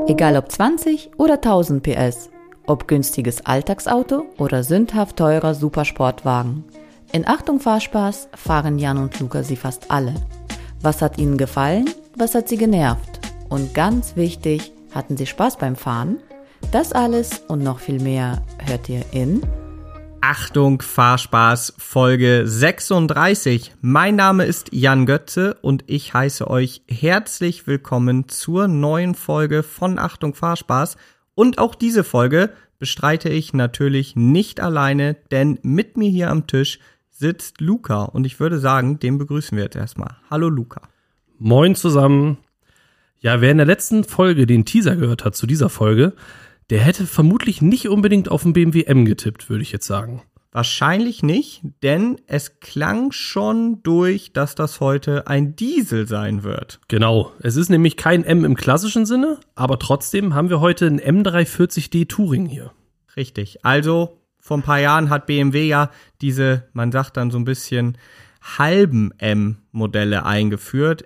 Egal ob 20 oder 1000 PS, ob günstiges Alltagsauto oder sündhaft teurer Supersportwagen. In Achtung Fahrspaß fahren Jan und Luca sie fast alle. Was hat ihnen gefallen? Was hat sie genervt? Und ganz wichtig, hatten sie Spaß beim Fahren? Das alles und noch viel mehr hört ihr in Achtung Fahrspaß Folge 36. Mein Name ist Jan Götze und ich heiße euch herzlich willkommen zur neuen Folge von Achtung Fahrspaß. Und auch diese Folge bestreite ich natürlich nicht alleine, denn mit mir hier am Tisch sitzt Luca und ich würde sagen, den begrüßen wir jetzt erstmal. Hallo Luca. Moin zusammen. Ja, wer in der letzten Folge den Teaser gehört hat zu dieser Folge, der hätte vermutlich nicht unbedingt auf den BMW M getippt, würde ich jetzt sagen. Wahrscheinlich nicht, denn es klang schon durch, dass das heute ein Diesel sein wird. Genau, es ist nämlich kein M im klassischen Sinne, aber trotzdem haben wir heute einen M340d Touring hier. Richtig, also vor ein paar Jahren hat BMW ja diese, man sagt dann so ein bisschen, halben M-Modelle eingeführt,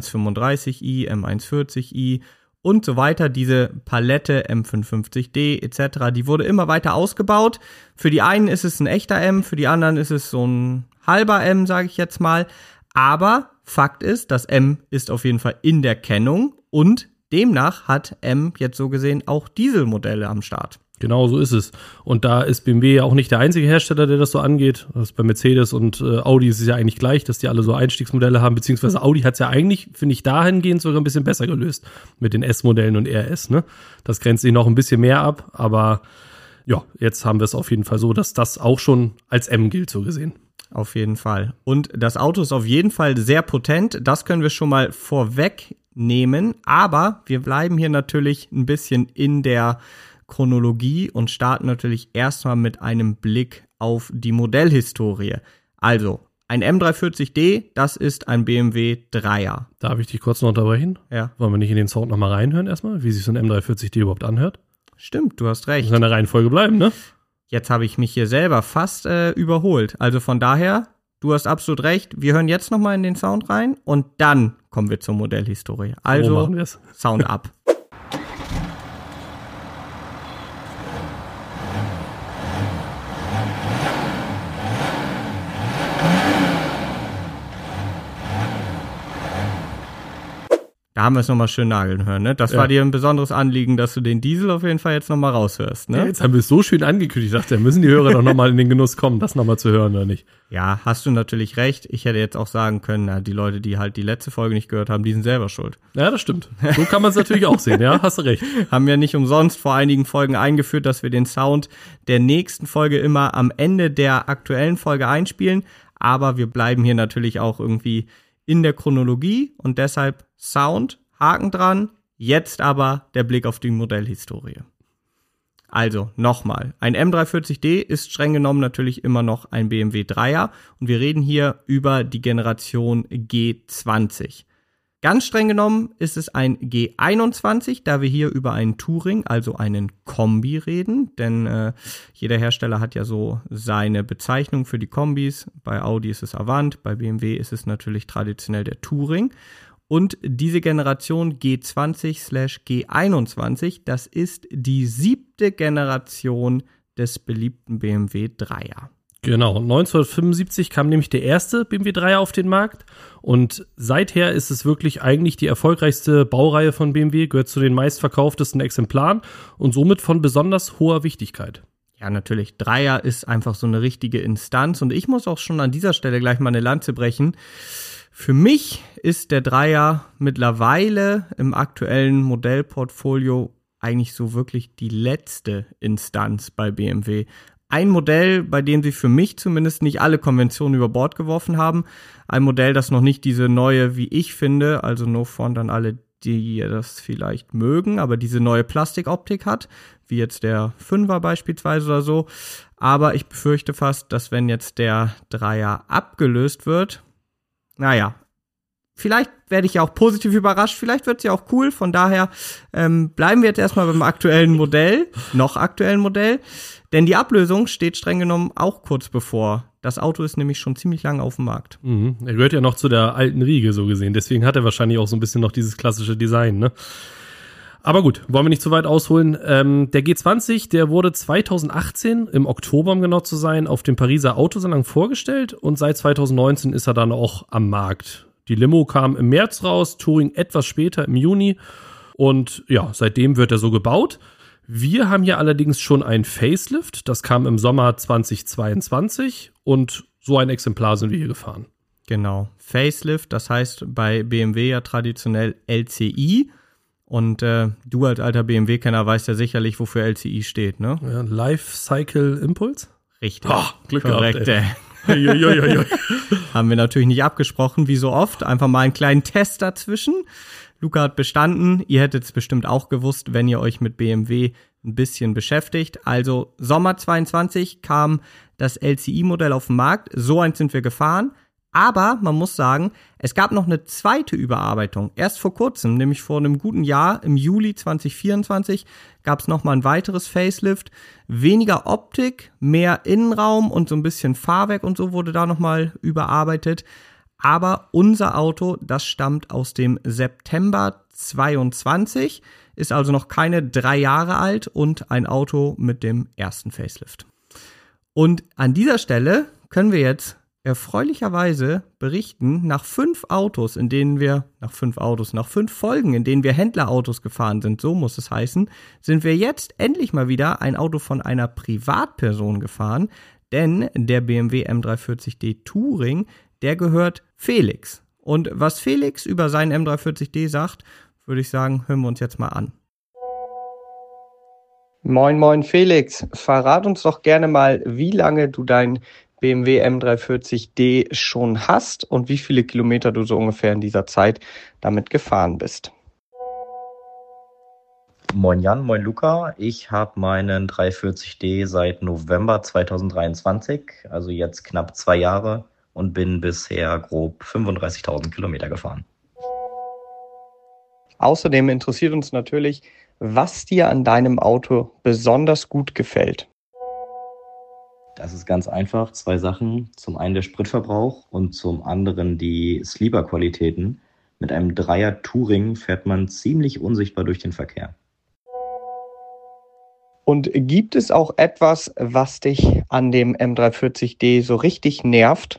M135i, M140i und so weiter, diese Palette M550D etc., die wurde immer weiter ausgebaut. Für die einen ist es ein echter M, für die anderen ist es so ein halber M, sage ich jetzt mal. Aber Fakt ist, das M ist auf jeden Fall in der Kennung und demnach hat M jetzt so gesehen auch Dieselmodelle am Start. Genau, so ist es. Und da ist BMW ja auch nicht der einzige Hersteller, der das so angeht. Das ist bei Mercedes und Audi ist es ja eigentlich gleich, dass die alle so Einstiegsmodelle haben, beziehungsweise Audi hat es ja eigentlich, finde ich, dahingehend sogar ein bisschen besser gelöst mit den S-Modellen und RS, ne? Das grenzt sich noch ein bisschen mehr ab, aber ja, jetzt haben wir es auf jeden Fall so, dass das auch schon als M gilt, so gesehen. Auf jeden Fall. Und das Auto ist auf jeden Fall sehr potent, das können wir schon mal vorwegnehmen, aber wir bleiben hier natürlich ein bisschen in der Chronologie und starten natürlich erstmal mit einem Blick auf die Modellhistorie. Also, ein M340d, das ist ein BMW 3er. Darf ich dich kurz noch unterbrechen? Ja. Wollen wir nicht in den Sound nochmal reinhören erstmal, wie sich so ein M340d überhaupt anhört? Stimmt, du hast recht. Muss in der Reihenfolge bleiben, ne? Jetzt habe ich mich hier selber fast überholt. Also von daher, du hast absolut recht. Wir hören jetzt nochmal in den Sound rein und dann kommen wir zur Modellhistorie. Also, machen wir's. Sound ab. Da haben wir es nochmal schön nageln hören, ne? Das war dir ein besonderes Anliegen, dass du den Diesel auf jeden Fall jetzt nochmal raushörst, ne? Ja, jetzt haben wir es so schön angekündigt. Ich dachte, da müssen die Hörer doch nochmal in den Genuss kommen, das nochmal zu hören, oder nicht? Ja, hast du natürlich recht. Ich hätte jetzt auch sagen können, na, die Leute, die halt die letzte Folge nicht gehört haben, die sind selber schuld. Ja, das stimmt. So kann man es natürlich auch sehen, ja, hast du recht. Haben wir nicht umsonst vor einigen Folgen eingeführt, dass wir den Sound der nächsten Folge immer am Ende der aktuellen Folge einspielen. Aber wir bleiben hier natürlich auch irgendwie in der Chronologie und deshalb Sound, Haken dran, jetzt aber der Blick auf die Modellhistorie. Also, nochmal, ein M340d ist streng genommen natürlich immer noch ein BMW 3er und wir reden hier über die Generation G20. Ganz streng genommen ist es ein G21, da wir hier über einen Touring, also einen Kombi reden, denn jeder Hersteller hat ja so seine Bezeichnung für die Kombis. Bei Audi ist es Avant, bei BMW ist es natürlich traditionell der Touring. Und diese Generation G20/G21, das ist die 7. Generation des beliebten BMW 3er. Genau, 1975 kam nämlich der erste BMW 3er auf den Markt und seither ist es wirklich eigentlich die erfolgreichste Baureihe von BMW, gehört zu den meistverkauftesten Exemplaren und somit von besonders hoher Wichtigkeit. Ja, natürlich, 3er ist einfach so eine richtige Instanz und ich muss auch schon an dieser Stelle gleich mal eine Lanze brechen. Für mich ist der 3er mittlerweile im aktuellen Modellportfolio eigentlich so wirklich die letzte Instanz bei BMW. Ein Modell, bei dem sie für mich zumindest nicht alle Konventionen über Bord geworfen haben. Ein Modell, das noch nicht diese neue, wie ich finde, also no front an alle, die das vielleicht mögen, aber diese neue Plastikoptik hat, wie jetzt der 5er beispielsweise oder so. Aber ich befürchte fast, dass wenn jetzt der 3er abgelöst wird, naja, vielleicht werde ich ja auch positiv überrascht, vielleicht wird es ja auch cool, von daher bleiben wir jetzt erstmal beim aktuellen Modell, noch aktuellen Modell, denn die Ablösung steht streng genommen auch kurz bevor. Das Auto ist nämlich schon ziemlich lange auf dem Markt. Mhm. Er gehört ja noch zu der alten Riege, so gesehen, deswegen hat er wahrscheinlich auch so ein bisschen noch dieses klassische Design, ne? Aber gut, wollen wir nicht zu weit ausholen. Der G20, der wurde 2018, im Oktober, um genau zu sein, auf dem Pariser Autosalon vorgestellt und seit 2019 ist er dann auch am Markt. Die Limo kam im März raus, Touring etwas später im Juni und ja, seitdem wird er so gebaut. Wir haben hier allerdings schon ein Facelift, das kam im Sommer 2022 und so ein Exemplar sind wir hier gefahren. Genau, Facelift, das heißt bei BMW ja traditionell LCI. Und du als alter BMW-Kenner weißt ja sicherlich, wofür LCI steht, ne? Ja, Life Cycle Impulse? Richtig. Oh, Glück korrekt, gehabt, ey. Haben wir natürlich nicht abgesprochen, wie so oft. Einfach mal einen kleinen Test dazwischen. Luca hat bestanden. Ihr hättet es bestimmt auch gewusst, wenn ihr euch mit BMW ein bisschen beschäftigt. Also Sommer 22 kam das LCI-Modell auf den Markt. So eins sind wir gefahren. Aber man muss sagen, es gab noch eine zweite Überarbeitung. Erst vor kurzem, nämlich vor einem guten Jahr, im Juli 2024, gab es nochmal ein weiteres Facelift. Weniger Optik, mehr Innenraum und so ein bisschen Fahrwerk und so wurde da nochmal überarbeitet. Aber unser Auto, das stammt aus dem September 22, ist also noch keine 3 Jahre alt und ein Auto mit dem ersten Facelift. Und an dieser Stelle können wir jetzt erfreulicherweise berichten, nach 5 Folgen, in denen wir Händlerautos gefahren sind, so muss es heißen, sind wir jetzt endlich mal wieder ein Auto von einer Privatperson gefahren, denn der BMW M340d Touring, der gehört Felix. Und was Felix über seinen M340d sagt, würde ich sagen, hören wir uns jetzt mal an. Moin, moin Felix, verrat uns doch gerne mal, wie lange du dein BMW M340d schon hast und wie viele Kilometer du so ungefähr in dieser Zeit damit gefahren bist. Moin Jan, moin Luca. Ich habe meinen 340d seit November 2023, also jetzt knapp 2 Jahre und bin bisher grob 35.000 Kilometer gefahren. Außerdem interessiert uns natürlich, was dir an deinem Auto besonders gut gefällt. Das ist ganz einfach, 2 Sachen. Zum einen der Spritverbrauch und zum anderen die Sleeper-Qualitäten. Mit einem 3er Touring fährt man ziemlich unsichtbar durch den Verkehr. Und gibt es auch etwas, was dich an dem M340d so richtig nervt?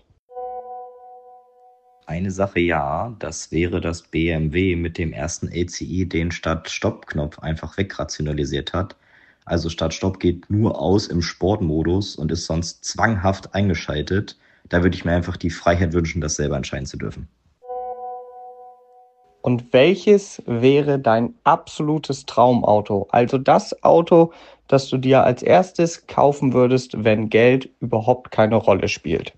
Eine Sache ja, das wäre, dass BMW mit dem ersten LCI den Start-Stopp-Knopf einfach wegrationalisiert hat. Also Start-Stopp geht nur aus im Sportmodus und ist sonst zwanghaft eingeschaltet. Da würde ich mir einfach die Freiheit wünschen, das selber entscheiden zu dürfen. Und welches wäre dein absolutes Traumauto? Also das Auto, das du dir als erstes kaufen würdest, wenn Geld überhaupt keine Rolle spielt.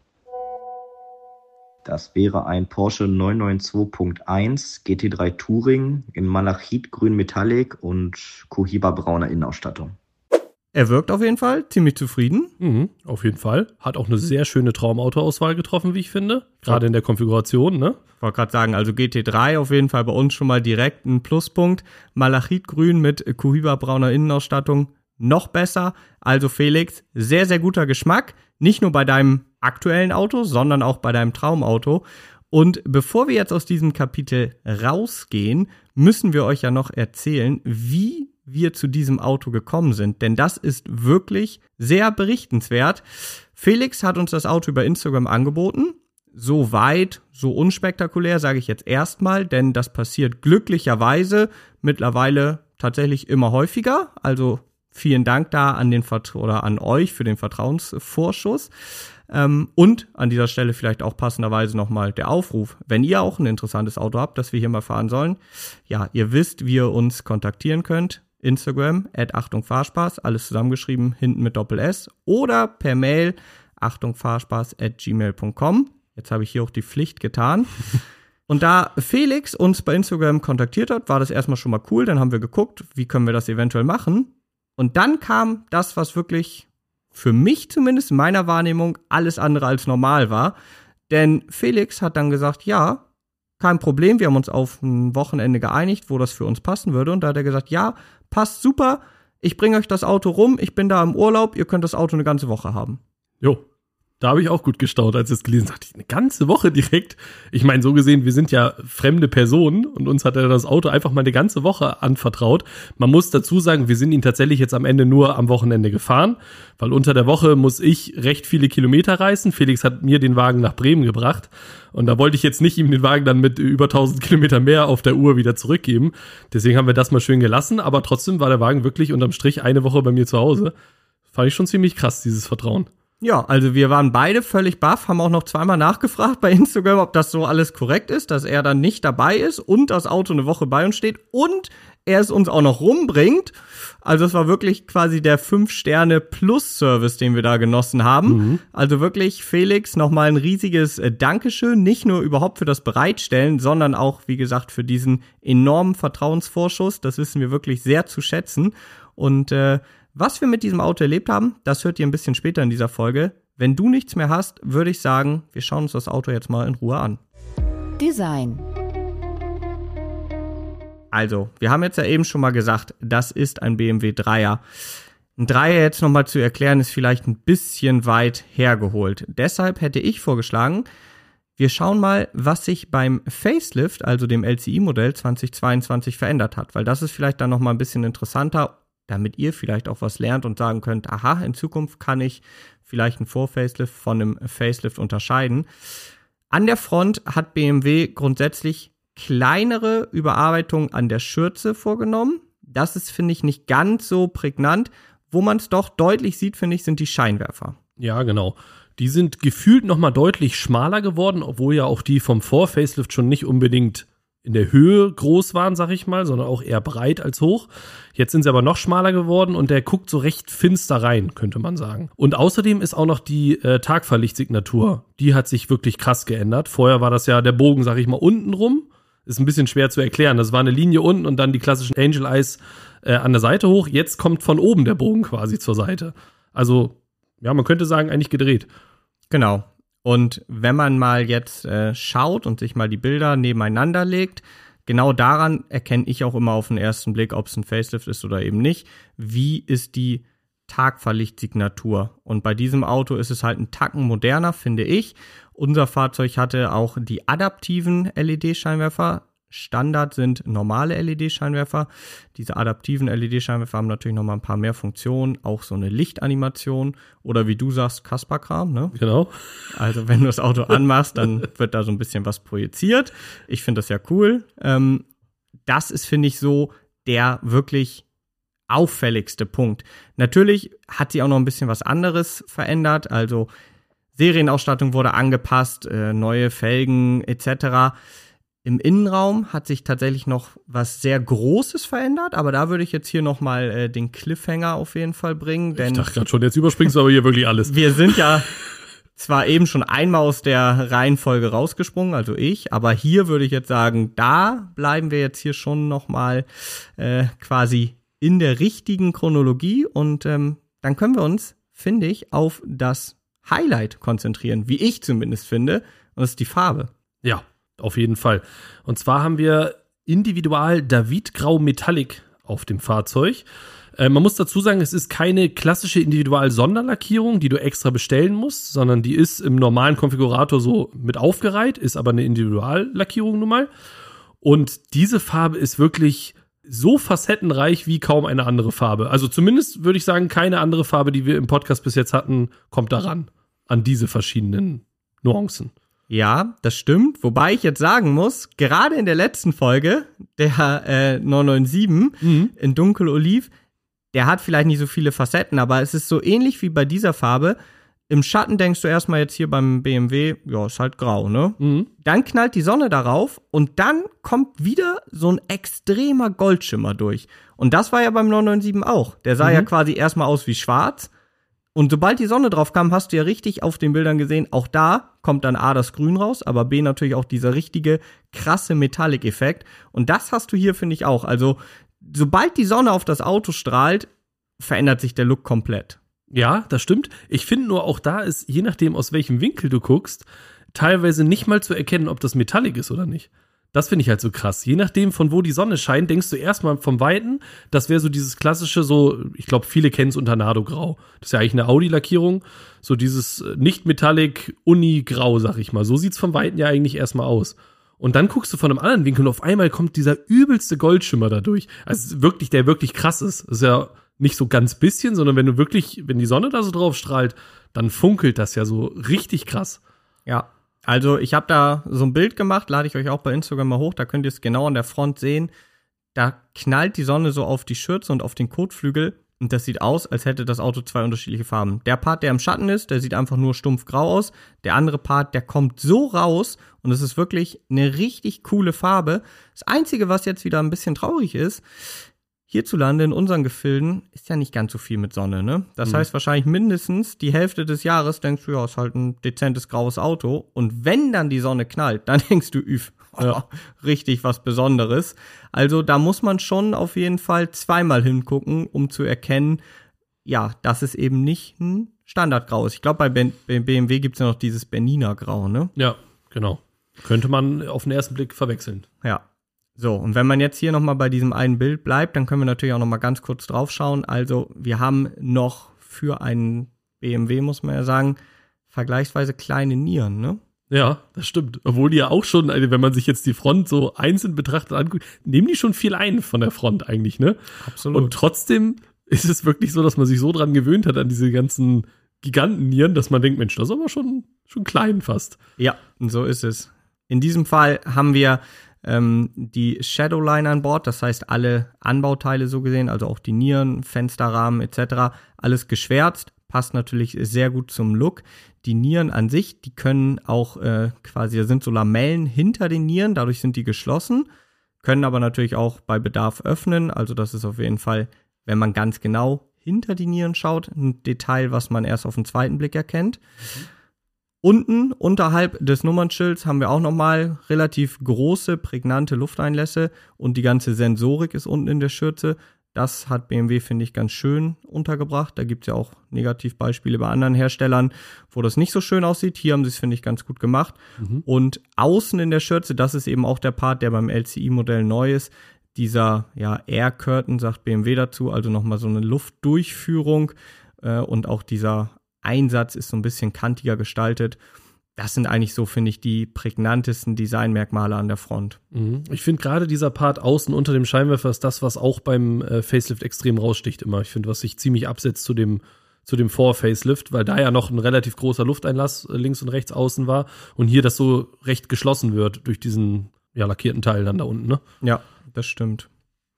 Das wäre ein Porsche 992.1 GT3 Touring in Malachitgrün Metallic und Cohiba brauner Innenausstattung. Er wirkt auf jeden Fall ziemlich zufrieden. Auf jeden Fall. Hat auch eine sehr schöne Traumautoauswahl getroffen, wie ich finde. Gerade in der Konfiguration, ne? Ich wollte gerade sagen, also GT3 auf jeden Fall bei uns schon mal direkt ein Pluspunkt. Malachitgrün mit Cohiba brauner Innenausstattung noch besser. Also Felix, sehr, sehr guter Geschmack. Nicht nur bei deinem aktuellen Auto, sondern auch bei deinem Traumauto. Und bevor wir jetzt aus diesem Kapitel rausgehen, müssen wir euch ja noch erzählen, wie wir zu diesem Auto gekommen sind. Denn das ist wirklich sehr berichtenswert. Felix hat uns das Auto über Instagram angeboten. So weit, so unspektakulär, sage ich jetzt erstmal, denn das passiert glücklicherweise mittlerweile tatsächlich immer häufiger. Also vielen Dank da an euch für den Vertrauensvorschuss. Und an dieser Stelle vielleicht auch passenderweise nochmal der Aufruf, wenn ihr auch ein interessantes Auto habt, das wir hier mal fahren sollen. Ja, ihr wisst, wie ihr uns kontaktieren könnt. Instagram, @AchtungFahrspaß, alles zusammengeschrieben, hinten mit Doppel-S. Oder per Mail, achtungfahrspaß@gmail.com. Jetzt habe ich hier auch die Pflicht getan. Und da Felix uns bei Instagram kontaktiert hat, war das erstmal schon mal cool. Dann haben wir geguckt, wie können wir das eventuell machen. Und dann kam das, was wirklich für mich zumindest in meiner Wahrnehmung alles andere als normal war. Denn Felix hat dann gesagt, ja, kein Problem, wir haben uns auf ein Wochenende geeinigt, wo das für uns passen würde. Und da hat er gesagt, ja, passt super, ich bringe euch das Auto rum, ich bin da im Urlaub, ihr könnt das Auto eine ganze Woche haben. Jo. Da habe ich auch gut gestaunt, als ich es gelesen habe. Dachte ich, eine ganze Woche direkt. Ich meine, so gesehen, wir sind ja fremde Personen und uns hat er das Auto einfach mal eine ganze Woche anvertraut. Man muss dazu sagen, wir sind ihn tatsächlich jetzt am Ende nur am Wochenende gefahren, weil unter der Woche muss ich recht viele Kilometer reisen. Felix hat mir den Wagen nach Bremen gebracht und da wollte ich jetzt nicht ihm den Wagen dann mit über 1000 Kilometer mehr auf der Uhr wieder zurückgeben. Deswegen haben wir das mal schön gelassen, aber trotzdem war der Wagen wirklich unterm Strich eine Woche bei mir zu Hause. Fand ich schon ziemlich krass, dieses Vertrauen. Ja, also wir waren beide völlig baff, haben auch noch zweimal nachgefragt bei Instagram, ob das so alles korrekt ist, dass er dann nicht dabei ist und das Auto eine Woche bei uns steht und er es uns auch noch rumbringt. Also es war wirklich quasi der 5-Sterne-Plus-Service, den wir da genossen haben. Also wirklich, Felix, nochmal ein riesiges Dankeschön, nicht nur überhaupt für das Bereitstellen, sondern auch, wie gesagt, für diesen enormen Vertrauensvorschuss. Das wissen wir wirklich sehr zu schätzen. Und was wir mit diesem Auto erlebt haben, das hört ihr ein bisschen später in dieser Folge. Wenn du nichts mehr hast, würde ich sagen, wir schauen uns das Auto jetzt mal in Ruhe an. Design. Also, wir haben jetzt ja eben schon mal gesagt, das ist ein BMW 3er. Ein 3er jetzt nochmal zu erklären, ist vielleicht ein bisschen weit hergeholt. Deshalb hätte ich vorgeschlagen, wir schauen mal, was sich beim Facelift, also dem LCI-Modell 2022 verändert hat. Weil das ist vielleicht dann nochmal ein bisschen interessanter, damit ihr vielleicht auch was lernt und sagen könnt, aha, in Zukunft kann ich vielleicht einen Vor-Facelift von einem Facelift unterscheiden. An der Front hat BMW grundsätzlich kleinere Überarbeitungen an der Schürze vorgenommen. Das ist, finde ich, nicht ganz so prägnant. Wo man es doch deutlich sieht, finde ich, sind die Scheinwerfer. Ja, genau. Die sind gefühlt nochmal deutlich schmaler geworden, obwohl ja auch die vom Vor-Facelift schon nicht unbedingt in der Höhe groß waren, sag ich mal, sondern auch eher breit als hoch. Jetzt sind sie aber noch schmaler geworden und der guckt so recht finster rein, könnte man sagen. Und außerdem ist auch noch die Tagfahrlichtsignatur, die hat sich wirklich krass geändert. Vorher war das ja der Bogen, sag ich mal, unten rum. Ist ein bisschen schwer zu erklären. Das war eine Linie unten und dann die klassischen Angel Eyes an der Seite hoch. Jetzt kommt von oben der Bogen quasi zur Seite. Also, ja, man könnte sagen, eigentlich gedreht. Genau. Und wenn man mal jetzt schaut und sich mal die Bilder nebeneinander legt, genau daran erkenne ich auch immer auf den ersten Blick, ob es ein Facelift ist oder eben nicht. Wie ist die Tagfahrlichtsignatur? Und bei diesem Auto ist es halt ein Tacken moderner, finde ich. Unser Fahrzeug hatte auch die adaptiven LED-Scheinwerfer. Standard sind normale LED-Scheinwerfer. Diese adaptiven LED-Scheinwerfer haben natürlich noch mal ein paar mehr Funktionen, auch so eine Lichtanimation oder wie du sagst, Kasperkram, ne? Genau. Also wenn du das Auto anmachst, dann wird da so ein bisschen was projiziert. Ich finde das ja cool. Das ist, finde ich, so der wirklich auffälligste Punkt. Natürlich hat sie auch noch ein bisschen was anderes verändert, also Serienausstattung wurde angepasst, neue Felgen etc. Im Innenraum hat sich tatsächlich noch was sehr Großes verändert, aber da würde ich jetzt hier noch mal den Cliffhanger auf jeden Fall bringen. Denn ich dachte gerade schon, jetzt überspringst du aber hier wirklich alles. Wir sind ja zwar eben schon einmal aus der Reihenfolge rausgesprungen, also ich, aber hier würde ich jetzt sagen, da bleiben wir jetzt hier schon noch mal quasi in der richtigen Chronologie und dann können wir uns, finde ich, auf das Highlight konzentrieren, wie ich zumindest finde, und das ist die Farbe. Ja, auf jeden Fall. Und zwar haben wir Individual David Grau Metallic auf dem Fahrzeug. Man muss dazu sagen, es ist keine klassische Individual-Sonderlackierung, die du extra bestellen musst, sondern die ist im normalen Konfigurator so mit aufgereiht, ist aber eine Individuallackierung nun mal. Und diese Farbe ist wirklich so facettenreich wie kaum eine andere Farbe. Also zumindest würde ich sagen, keine andere Farbe, die wir im Podcast bis jetzt hatten, kommt daran, an diese verschiedenen Nuancen. Ja, das stimmt. Wobei ich jetzt sagen muss, gerade in der letzten Folge, der 997 in Dunkel-Oliv, der hat vielleicht nicht so viele Facetten, aber es ist so ähnlich wie bei dieser Farbe. Im Schatten denkst du erstmal jetzt hier beim BMW, ja, ist halt grau, ne? Dann knallt die Sonne darauf und dann kommt wieder so ein extremer Goldschimmer durch. Und das war ja beim 997 auch. Der sah ja quasi erstmal aus wie schwarz. Und sobald die Sonne drauf kam, hast du ja richtig auf den Bildern gesehen, auch da kommt dann A, das Grün raus, aber B, natürlich auch dieser richtige krasse Metallic-Effekt. Und das hast du hier, finde ich, auch. Also, sobald die Sonne auf das Auto strahlt, verändert sich der Look komplett. Ja, das stimmt. Ich finde nur, auch da ist, je nachdem, aus welchem Winkel du guckst, teilweise nicht mal zu erkennen, ob das Metallic ist oder nicht. Das finde ich halt so krass. Je nachdem, von wo die Sonne scheint, denkst du erstmal vom Weiten, das wäre so dieses klassische, so, ich glaube, viele kennen es unter Nardo-Grau. Das ist ja eigentlich eine Audi-Lackierung. So dieses nicht-Metallic Uni-Grau, sag ich mal. So sieht's vom Weiten ja eigentlich erstmal aus. Und dann guckst du von einem anderen Winkel und auf einmal kommt dieser übelste Goldschimmer dadurch. Also wirklich, der wirklich krass ist. Das ist ja nicht so ganz bisschen, sondern wenn die Sonne da so drauf strahlt, dann funkelt das ja so richtig krass. Ja. Also ich habe da so ein Bild gemacht, lade ich euch auch bei Instagram mal hoch, da könnt ihr es genau an der Front sehen. Da knallt die Sonne so auf die Schürze und auf den Kotflügel und das sieht aus, als hätte das Auto 2 unterschiedliche Farben. Der Part, der im Schatten ist, der sieht einfach nur stumpf grau aus. Der andere Part, der kommt so raus und es ist wirklich eine richtig coole Farbe. Das Einzige, was jetzt wieder ein bisschen traurig ist, hierzulande in unseren Gefilden ist ja nicht ganz so viel mit Sonne, ne? Das heißt wahrscheinlich mindestens die Hälfte des Jahres denkst du, ja, ist halt ein dezentes graues Auto. Und wenn dann die Sonne knallt, dann denkst du, richtig was Besonderes. Also da muss man schon auf jeden Fall zweimal hingucken, um zu erkennen, ja, dass es eben nicht ein Standardgrau ist. Ich glaube, bei BMW gibt's ja noch dieses Bernina Grau, ne? Ja, genau. Könnte man auf den ersten Blick verwechseln. Ja. So, und wenn man jetzt hier nochmal bei diesem einen Bild bleibt, dann können wir natürlich auch nochmal ganz kurz drauf schauen. Also wir haben noch für einen BMW, muss man ja sagen, vergleichsweise kleine Nieren, ne? Ja, das stimmt. Obwohl die ja auch schon, also wenn man sich jetzt die Front so einzeln betrachtet anguckt, nehmen die schon viel ein von der Front eigentlich, ne? Absolut. Und trotzdem ist es wirklich so, dass man sich so dran gewöhnt hat an diese ganzen Gigantennieren, dass man denkt, Mensch, das ist aber schon klein fast. Ja, und so ist es. In diesem Fall haben wir die Shadowline an Bord, das heißt alle Anbauteile so gesehen, also auch die Nieren, Fensterrahmen etc., alles geschwärzt, passt natürlich sehr gut zum Look. Die Nieren an sich, die können auch quasi, da sind so Lamellen hinter den Nieren, dadurch sind die geschlossen, können aber natürlich auch bei Bedarf öffnen, also das ist auf jeden Fall, wenn man ganz genau hinter die Nieren schaut, ein Detail, was man erst auf den zweiten Blick erkennt. Unten, unterhalb des Nummernschilds, haben wir auch nochmal relativ große, prägnante Lufteinlässe und die ganze Sensorik ist unten in der Schürze. Das hat BMW, finde ich, ganz schön untergebracht. Da gibt es ja auch Negativbeispiele bei anderen Herstellern, wo das nicht so schön aussieht. Hier haben sie es, finde ich, ganz gut gemacht. Und außen in der Schürze, das ist eben auch der Part, der beim LCI-Modell neu ist. Dieser Air Curtain, sagt BMW dazu, also nochmal so eine Luftdurchführung und auch dieser Einsatz ist so ein bisschen kantiger gestaltet. Das sind eigentlich so, finde ich, die prägnantesten Designmerkmale an der Front. Ich finde gerade dieser Part außen unter dem Scheinwerfer ist das, was auch beim Facelift extrem raussticht immer. Ich finde, was sich ziemlich absetzt zu dem Vor-Facelift, weil da ja noch ein relativ großer Lufteinlass links und rechts außen war und hier das so recht geschlossen wird durch diesen lackierten Teil dann da unten, ne? Ja, das stimmt.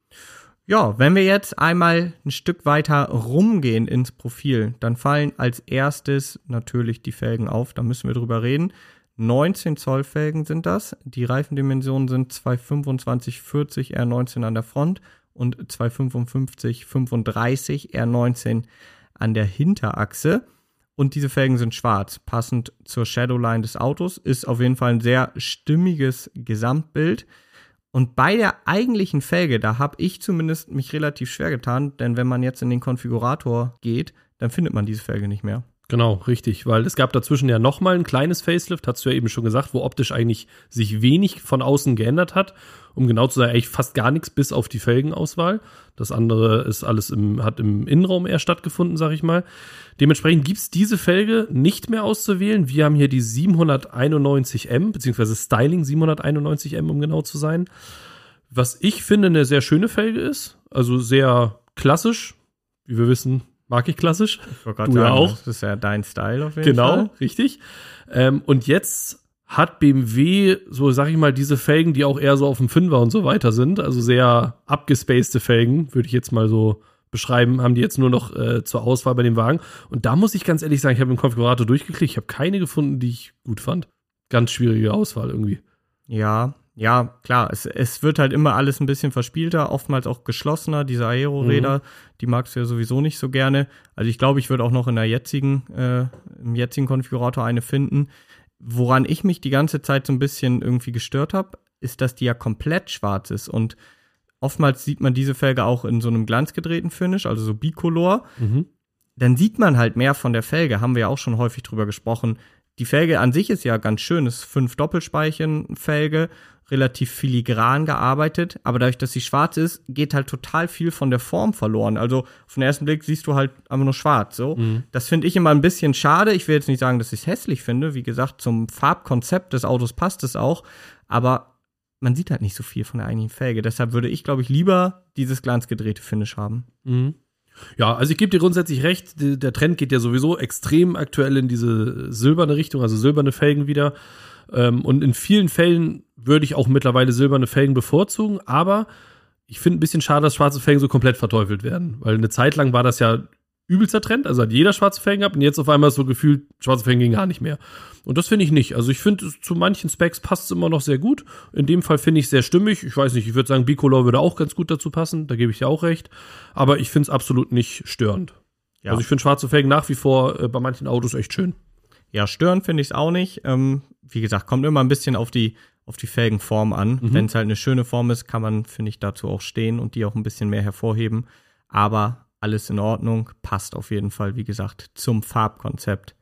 Ja, wenn wir jetzt einmal ein Stück weiter rumgehen ins Profil, dann fallen als erstes natürlich die Felgen auf, da müssen wir drüber reden. 19 Zoll Felgen sind das, die Reifendimensionen sind 225/40 R19 an der Front und 255/35 R19 an der Hinterachse. Und diese Felgen sind schwarz, passend zur Shadowline des Autos, ist auf jeden Fall ein sehr stimmiges Gesamtbild. Und bei der eigentlichen Felge, da habe ich zumindest mich relativ schwer getan, denn wenn man jetzt in den Konfigurator geht, dann findet man diese Felge nicht mehr. Genau, richtig, weil es gab dazwischen ja nochmal ein kleines Facelift, hast du ja eben schon gesagt, wo optisch eigentlich sich wenig von außen geändert hat. Um genau zu sein, eigentlich fast gar nichts bis auf die Felgenauswahl. Das andere ist alles hat im Innenraum eher stattgefunden, sag ich mal. Dementsprechend gibt's diese Felge nicht mehr auszuwählen. Wir haben hier die 791M, beziehungsweise Styling 791M, um genau zu sein. Was ich finde, eine sehr schöne Felge ist. Also sehr klassisch. Wie wir wissen, mag ich klassisch. Ich wollte gerade sagen, auch. Das ist ja dein Style auf jeden Fall. Genau, richtig. Und jetzt hat BMW, so sag ich mal, diese Felgen, die auch eher so auf dem Fünfer und so weiter sind, also sehr abgespacede Felgen, würde ich jetzt mal so beschreiben, haben die jetzt nur noch zur Auswahl bei dem Wagen. Und da muss ich ganz ehrlich sagen, ich habe im Konfigurator durchgeklickt, ich habe keine gefunden, die ich gut fand. Ganz schwierige Auswahl irgendwie. Ja, klar, es wird halt immer alles ein bisschen verspielter, oftmals auch geschlossener, diese Aero-Räder, die magst du ja sowieso nicht so gerne. Also ich glaube, ich würde auch noch im jetzigen Konfigurator eine finden. Woran ich mich die ganze Zeit so ein bisschen irgendwie gestört habe, ist, dass die ja komplett schwarz ist und oftmals sieht man diese Felge auch in so einem glanzgedrehten Finish, also so Bicolor. Dann sieht man halt mehr von der Felge, haben wir ja auch schon häufig drüber gesprochen. Die Felge an sich ist ja ganz schön, ist 5 Doppelspeichen-Felge, relativ filigran gearbeitet, aber dadurch, dass sie schwarz ist, geht halt total viel von der Form verloren. Also auf den ersten Blick siehst du halt einfach nur schwarz. So. Das finde ich immer ein bisschen schade. Ich will jetzt nicht sagen, dass ich es hässlich finde. Wie gesagt, zum Farbkonzept des Autos passt es auch, aber man sieht halt nicht so viel von der eigentlichen Felge. Deshalb würde ich, glaube ich, lieber dieses glanzgedrehte Finish haben. Ja, also ich gebe dir grundsätzlich recht, der Trend geht ja sowieso extrem aktuell in diese silberne Richtung, also silberne Felgen wieder. Und in vielen Fällen würde ich auch mittlerweile silberne Felgen bevorzugen, aber ich finde ein bisschen schade, dass schwarze Felgen so komplett verteufelt werden, weil eine Zeit lang war das ja übelster Trend, also hat jeder schwarze Felgen gehabt und jetzt auf einmal ist so gefühlt, schwarze Felgen gehen gar nicht mehr. Und das finde ich nicht. Also ich finde, zu manchen Specs passt es immer noch sehr gut. In dem Fall finde ich es sehr stimmig. Ich weiß nicht, ich würde sagen, Bicolor würde auch ganz gut dazu passen, da gebe ich dir auch recht. Aber ich finde es absolut nicht störend. Ja. Also ich finde schwarze Felgen nach wie vor bei manchen Autos echt schön. Ja, störend finde ich es auch nicht. Wie gesagt, kommt immer ein bisschen auf die Felgenform an. Wenn es halt eine schöne Form ist, kann man, finde ich, dazu auch stehen und die auch ein bisschen mehr hervorheben. Aber alles in Ordnung, passt auf jeden Fall, wie gesagt, zum Farbkonzept.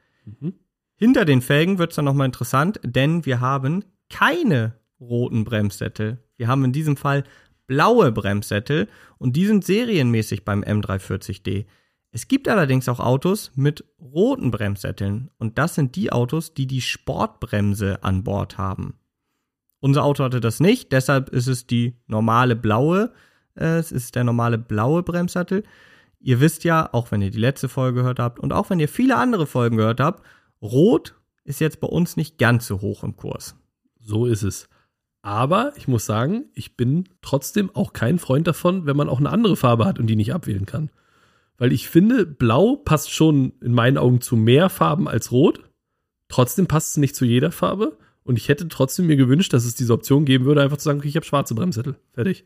Hinter den Felgen wird es dann nochmal interessant, denn wir haben keine roten Bremssättel. Wir haben in diesem Fall blaue Bremssättel und die sind serienmäßig beim M340d. Es gibt allerdings auch Autos mit roten Bremssätteln und das sind die Autos, die die Sportbremse an Bord haben. Unser Auto hatte das nicht, deshalb ist es die normale blaue, es ist der normale blaue Bremssattel. Ihr wisst ja, auch wenn ihr die letzte Folge gehört habt und auch wenn ihr viele andere Folgen gehört habt, rot ist jetzt bei uns nicht ganz so hoch im Kurs. So ist es. Aber ich muss sagen, ich bin trotzdem auch kein Freund davon, wenn man auch eine andere Farbe hat und die nicht abwählen kann. Weil ich finde, blau passt schon in meinen Augen zu mehr Farben als rot. Trotzdem passt es nicht zu jeder Farbe. Und ich hätte trotzdem mir gewünscht, dass es diese Option geben würde, einfach zu sagen, okay, ich habe schwarze Bremssättel. Fertig.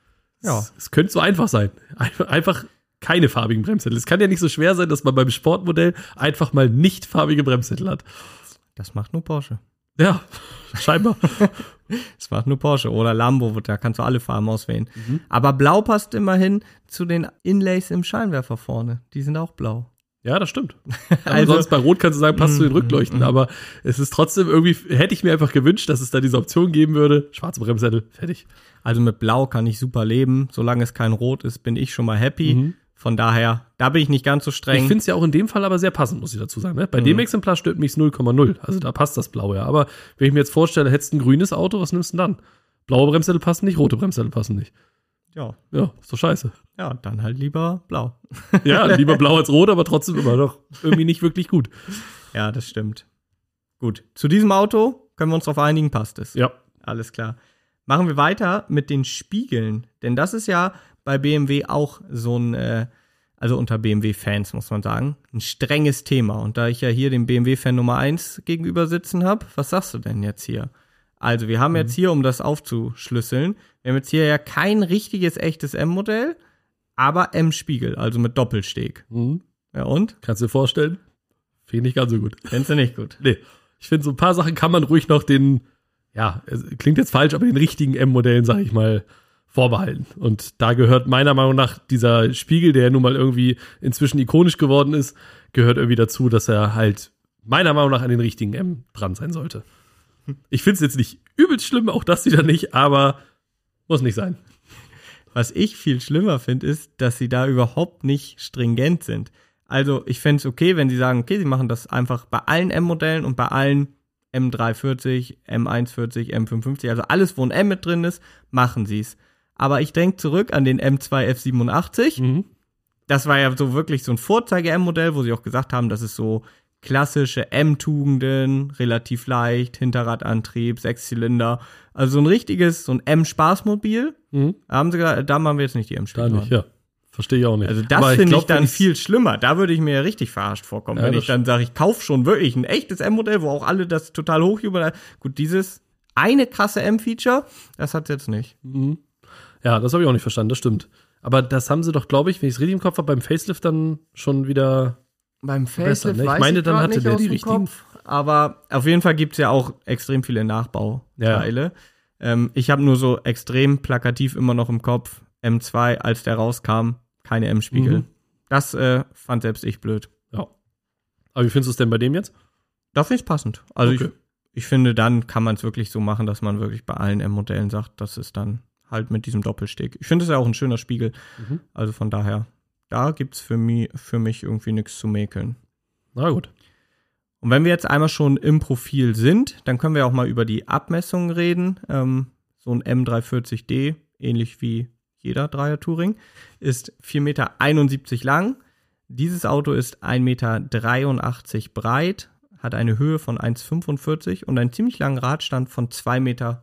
Ja. Es könnte so einfach sein. Einfach keine farbigen Bremssättel. Es kann ja nicht so schwer sein, dass man beim Sportmodell einfach mal nicht farbige Bremssättel hat. Das macht nur Porsche. Ja, scheinbar. Das macht nur Porsche oder Lambo, da kannst du alle Farben auswählen. Aber blau passt immerhin zu den Inlays im Scheinwerfer vorne. Die sind auch blau. Ja, das stimmt. Also sonst bei Rot kannst du sagen, passt zu den Rückleuchten. Aber es ist trotzdem irgendwie, hätte ich mir einfach gewünscht, dass es da diese Option geben würde. Schwarze Bremssättel, fertig. Also mit Blau kann ich super leben. Solange es kein Rot ist, bin ich schon mal happy. Von daher, da bin ich nicht ganz so streng. Ich finde es ja auch in dem Fall aber sehr passend, muss ich dazu sagen. Ne? Bei dem Exemplar stört mich 0,0. Also da passt das Blaue ja. Aber wenn ich mir jetzt vorstelle, hättest du ein grünes Auto, was nimmst du denn dann? Blaue Bremssättel passen nicht, rote Bremssättel passen nicht. Ja, ist doch scheiße. Ja, dann halt lieber blau. Ja, lieber blau als rot, aber trotzdem immer noch irgendwie nicht wirklich gut. Ja, das stimmt. Gut, zu diesem Auto können wir uns darauf einigen, passt es. Ja. Alles klar. Machen wir weiter mit den Spiegeln. Denn das ist ja bei BMW auch so ein, also unter BMW-Fans muss man sagen, ein strenges Thema. Und da ich ja hier den BMW-Fan Nummer 1 gegenüber sitzen habe, was sagst du denn jetzt hier? Also wir haben jetzt hier, um das aufzuschlüsseln, wir haben jetzt hier ja kein richtiges, echtes M-Modell, aber M-Spiegel, also mit Doppelsteg. Ja und? Kannst du dir vorstellen? Finde ich nicht ganz so gut. Findest du nicht gut? Nee. Ich finde, so ein paar Sachen kann man ruhig noch den, klingt jetzt falsch, aber den richtigen M-Modellen, sag ich mal, vorbehalten. Und da gehört meiner Meinung nach dieser Spiegel, der ja nun mal irgendwie inzwischen ikonisch geworden ist, gehört irgendwie dazu, dass er halt meiner Meinung nach an den richtigen M dran sein sollte. Ich finde es jetzt nicht übelst schlimm, auch das wieder nicht, aber muss nicht sein. Was ich viel schlimmer finde, ist, dass sie da überhaupt nicht stringent sind. Also ich fände es okay, wenn sie sagen, okay, sie machen das einfach bei allen M-Modellen und bei allen M340, M140, M550, also alles, wo ein M mit drin ist, machen sie es. Aber ich denke zurück an den M2 F87. Das war ja so wirklich so ein Vorzeige-M-Modell, wo sie auch gesagt haben, das ist so klassische M-Tugenden, relativ leicht, Hinterradantrieb, 6 Zylinder. Also so ein richtiges, so ein M-Spaßmobil. Haben sie gesagt, da machen wir jetzt nicht die M-Spiegel. Da nicht, ja. Verstehe ich auch nicht. Also das finde ich dann viel schlimmer. Da würde ich mir ja richtig verarscht vorkommen, wenn ich dann sage, ich kaufe schon wirklich ein echtes M-Modell, wo auch alle das total hochjubeln. Gut, dieses eine krasse M-Feature, das hat es jetzt nicht. Ja, das habe ich auch nicht verstanden, das stimmt. Aber das haben sie doch, glaube ich, wenn ich es richtig im Kopf habe, beim Facelift dann schon wieder beim Facelift, ne? Ich meine, dann hatte der die richtigen. Aber auf jeden Fall gibt's ja auch extrem viele Nachbauteile. Ja. Ich habe nur so extrem plakativ immer noch im Kopf, M2, als der rauskam, keine M-Spiegel. Das fand selbst ich blöd. Ja. Aber wie findest du es denn bei dem jetzt? Da finde ich passend. Also okay. ich finde, dann kann man es wirklich so machen, dass man wirklich bei allen M-Modellen sagt, das ist dann halt mit diesem Doppelsteg. Ich finde es ja auch ein schöner Spiegel. Also von daher, da gibt's für mich irgendwie nichts zu mäkeln. Na gut. Und wenn wir jetzt einmal schon im Profil sind, dann können wir auch mal über die Abmessungen reden. So ein M340D, ähnlich wie jeder Dreier-Touring, ist 4,71 Meter lang. Dieses Auto ist 1,83 Meter breit, hat eine Höhe von 1,45 und einen ziemlich langen Radstand von 2,85 Meter.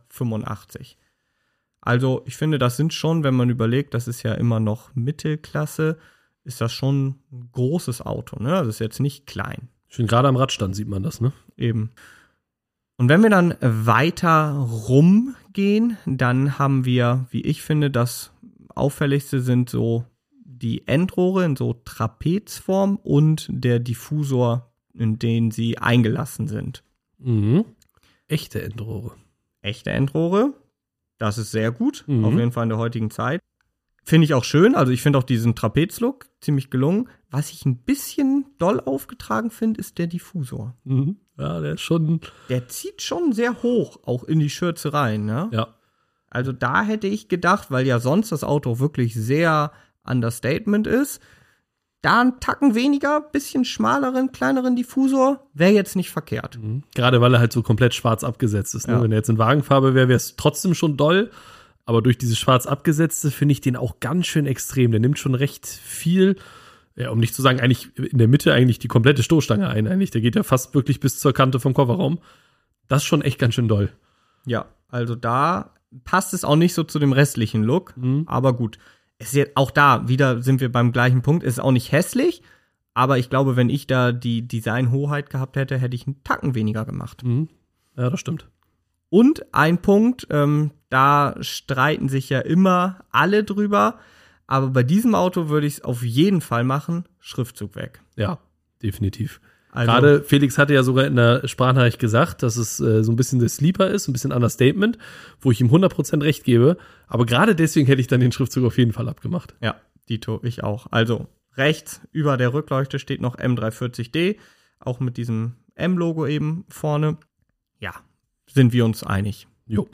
Also ich finde, das sind schon, wenn man überlegt, das ist ja immer noch Mittelklasse, ist das schon ein großes Auto, ne? Das ist jetzt nicht klein. Schön gerade am Radstand sieht man das, ne? Eben. Und wenn wir dann weiter rumgehen, dann haben wir, wie ich finde, das auffälligste sind so die Endrohre in so Trapezform und der Diffusor, in den sie eingelassen sind. Mhm. Echte Endrohre. Echte Endrohre, das ist sehr gut, auf jeden Fall in der heutigen Zeit. Finde ich auch schön, also ich finde auch diesen Trapezlook ziemlich gelungen. Was ich ein bisschen doll aufgetragen finde, ist der Diffusor. Mhm. Ja, der ist schon... Der zieht schon sehr hoch, auch in die Schürze rein, ne? Ja. Also da hätte ich gedacht, weil ja sonst das Auto wirklich sehr Understatement ist, da einen Tacken weniger, bisschen schmaleren, kleineren Diffusor, wäre jetzt nicht verkehrt. Mhm. Gerade weil er halt so komplett schwarz abgesetzt ist. Ne? Ja. Wenn er jetzt in Wagenfarbe wäre, wäre es trotzdem schon doll. Aber durch dieses schwarz abgesetzte finde ich den auch ganz schön extrem. Der nimmt schon recht viel, ja, um nicht zu sagen, eigentlich in der Mitte eigentlich die komplette Stoßstange ein. Eigentlich. Der geht ja fast wirklich bis zur Kante vom Kofferraum. Das ist schon echt ganz schön doll. Ja, also da passt es auch nicht so zu dem restlichen Look, aber gut. Es ist jetzt auch da, wieder sind wir beim gleichen Punkt, es ist auch nicht hässlich, aber ich glaube, wenn ich da die Designhoheit gehabt hätte, hätte ich einen Tacken weniger gemacht. Mhm. Ja, das stimmt. Und ein Punkt, da streiten sich ja immer alle drüber, aber bei diesem Auto würde ich es auf jeden Fall machen, Schriftzug weg. Ja, definitiv. Also, Gerade Felix hatte ja sogar in der Sprachnachricht gesagt, dass es so ein bisschen der Sleeper ist, ein bisschen Understatement, wo ich ihm 100% recht gebe. Aber gerade deswegen hätte ich dann den Schriftzug auf jeden Fall abgemacht. Ja, dito, ich auch. Also rechts über der Rückleuchte steht noch M340D, auch mit diesem M-Logo eben vorne. Ja, sind wir uns einig. Jo.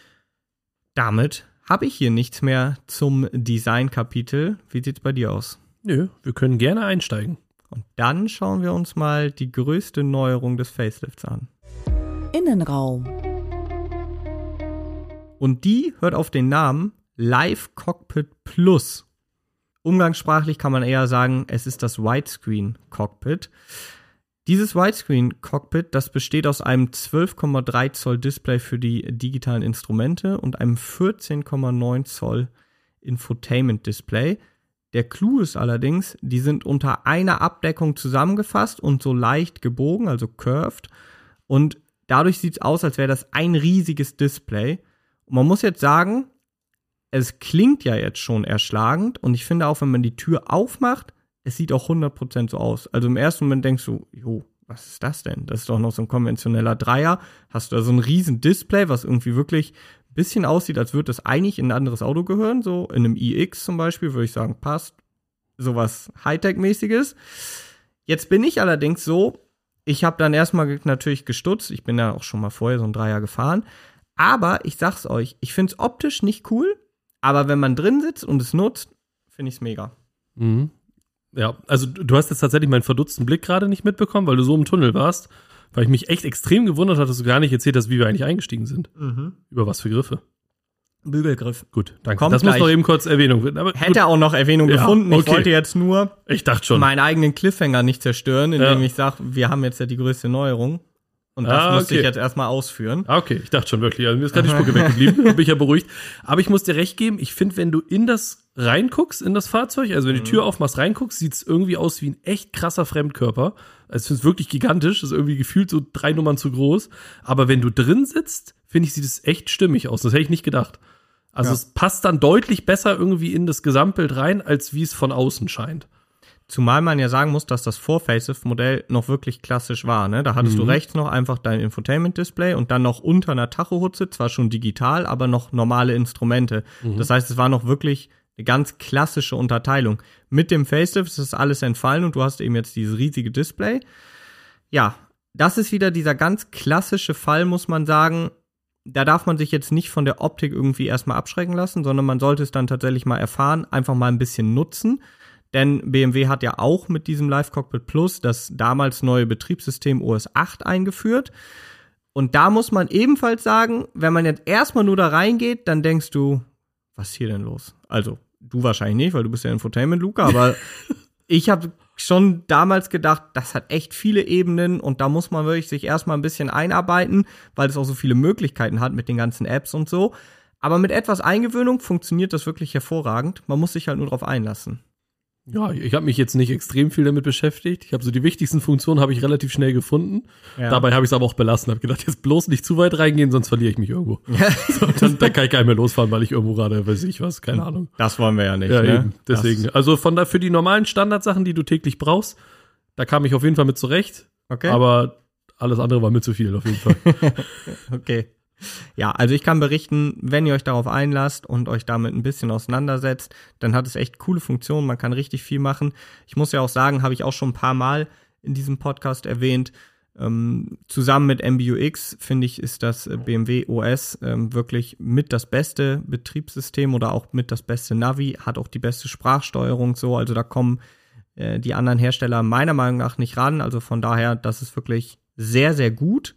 Damit habe ich hier nichts mehr zum Design-Kapitel. Wie sieht's bei dir aus? Nö, wir können gerne einsteigen. Und dann schauen wir uns mal die größte Neuerung des Facelifts an. Innenraum. Und die hört auf den Namen Live Cockpit Plus. Umgangssprachlich kann man eher sagen, es ist das Widescreen Cockpit. Dieses Widescreen Cockpit, das besteht aus einem 12,3 Zoll Display für die digitalen Instrumente und einem 14,9 Zoll Infotainment Display. Der Clou ist allerdings, die sind unter einer Abdeckung zusammengefasst und so leicht gebogen, also curved. Und dadurch sieht es aus, als wäre das ein riesiges Display. Und man muss jetzt sagen, es klingt ja jetzt schon erschlagend. Und ich finde auch, wenn man die Tür aufmacht, es sieht auch 100% so aus. Also im ersten Moment denkst du, jo, was ist das denn? Das ist doch noch so ein konventioneller Dreier. Hast du da so ein riesen Display, was irgendwie wirklich ein bisschen aussieht, als würde das eigentlich in ein anderes Auto gehören. So in einem iX zum Beispiel würde ich sagen, passt. Sowas Hightech-mäßiges. Jetzt bin ich allerdings so, ich habe dann erstmal natürlich gestutzt. Ich bin ja auch schon mal vorher so ein Dreier gefahren. Aber ich sag's euch, ich finde es optisch nicht cool. Aber wenn man drin sitzt und es nutzt, finde ich es mega. Mhm. Ja, also du hast jetzt tatsächlich meinen verdutzten Blick gerade nicht mitbekommen, weil du so im Tunnel warst, weil ich mich echt extrem gewundert hatte, dass du gar nicht erzählt hast, wie wir eigentlich eingestiegen sind. Über was für Griffe? Bügelgriff. Gut, danke. Kommt das gleich. muss noch eben kurz Erwähnung werden. Aber Hätte gut. auch noch Erwähnung Ja, gefunden. Ich okay. wollte jetzt nur Ich dachte schon. meinen eigenen Cliffhanger nicht zerstören, indem Ja. ich sage, wir haben jetzt ja die größte Neuerung. Und das musste ich jetzt erstmal ausführen. Okay, ich dachte schon wirklich, also mir ist gerade die Spucke weggeblieben, bin ich ja beruhigt. Aber ich muss dir recht geben, ich finde, wenn du in das reinguckst, in das Fahrzeug, also wenn du die Tür aufmachst, reinguckst, sieht es irgendwie aus wie ein echt krasser Fremdkörper. Also ich finde es wirklich gigantisch, ist irgendwie gefühlt so 3 Nummern zu groß. Aber wenn du drin sitzt, finde ich, sieht es echt stimmig aus. Das hätte ich nicht gedacht. Also es passt dann deutlich besser irgendwie in das Gesamtbild rein, als wie es von außen scheint. Zumal man ja sagen muss, dass das Vor-Facelift-Modell noch wirklich klassisch war. Ne? Da hattest du rechts noch einfach dein Infotainment-Display und dann noch unter einer Tachohutze, zwar schon digital, aber noch normale Instrumente. Das heißt, es war noch wirklich eine ganz klassische Unterteilung. Mit dem Facelift ist das alles entfallen und du hast eben jetzt dieses riesige Display. Ja, das ist wieder dieser ganz klassische Fall, muss man sagen. Da darf man sich jetzt nicht von der Optik irgendwie erstmal abschrecken lassen, sondern man sollte es dann tatsächlich mal erfahren, einfach mal ein bisschen nutzen. Denn BMW hat ja auch mit diesem Live Cockpit Plus das damals neue Betriebssystem OS 8 eingeführt. Und da muss man ebenfalls sagen, wenn man jetzt erstmal nur da reingeht, dann denkst du, was ist hier denn los? Also, du wahrscheinlich nicht, weil du bist ja Infotainment, Luca, aber ich habe schon damals gedacht, das hat echt viele Ebenen und da muss man wirklich sich erstmal ein bisschen einarbeiten, weil es auch so viele Möglichkeiten hat mit den ganzen Apps und so. Aber mit etwas Eingewöhnung funktioniert das wirklich hervorragend. Man muss sich halt nur drauf einlassen. Ja, ich habe mich jetzt nicht extrem viel damit beschäftigt. Ich habe so die wichtigsten Funktionen habe ich relativ schnell gefunden. Ja. Dabei habe ich es aber auch belassen. Habe gedacht, jetzt bloß nicht zu weit reingehen, sonst verliere ich mich irgendwo. So, dann kann ich gar nicht mehr losfahren, weil ich irgendwo gerade, weiß ich was, keine Ahnung. Das wollen wir ja nicht. Ja, ne? Eben. Deswegen. Also für die normalen Standardsachen, die du täglich brauchst, da kam ich auf jeden Fall mit zurecht. Okay. Aber alles andere war mir zu viel auf jeden Fall. Okay. Ja, also ich kann berichten, wenn ihr euch darauf einlasst und euch damit ein bisschen auseinandersetzt, dann hat es echt coole Funktionen, man kann richtig viel machen. Ich muss ja auch sagen, habe ich auch schon ein paar Mal in diesem Podcast erwähnt, zusammen mit MBUX, finde ich, ist das BMW OS wirklich mit das beste Betriebssystem oder auch mit das beste Navi, hat auch die beste Sprachsteuerung so, also da kommen die anderen Hersteller meiner Meinung nach nicht ran, also von daher, das ist wirklich sehr, sehr gut.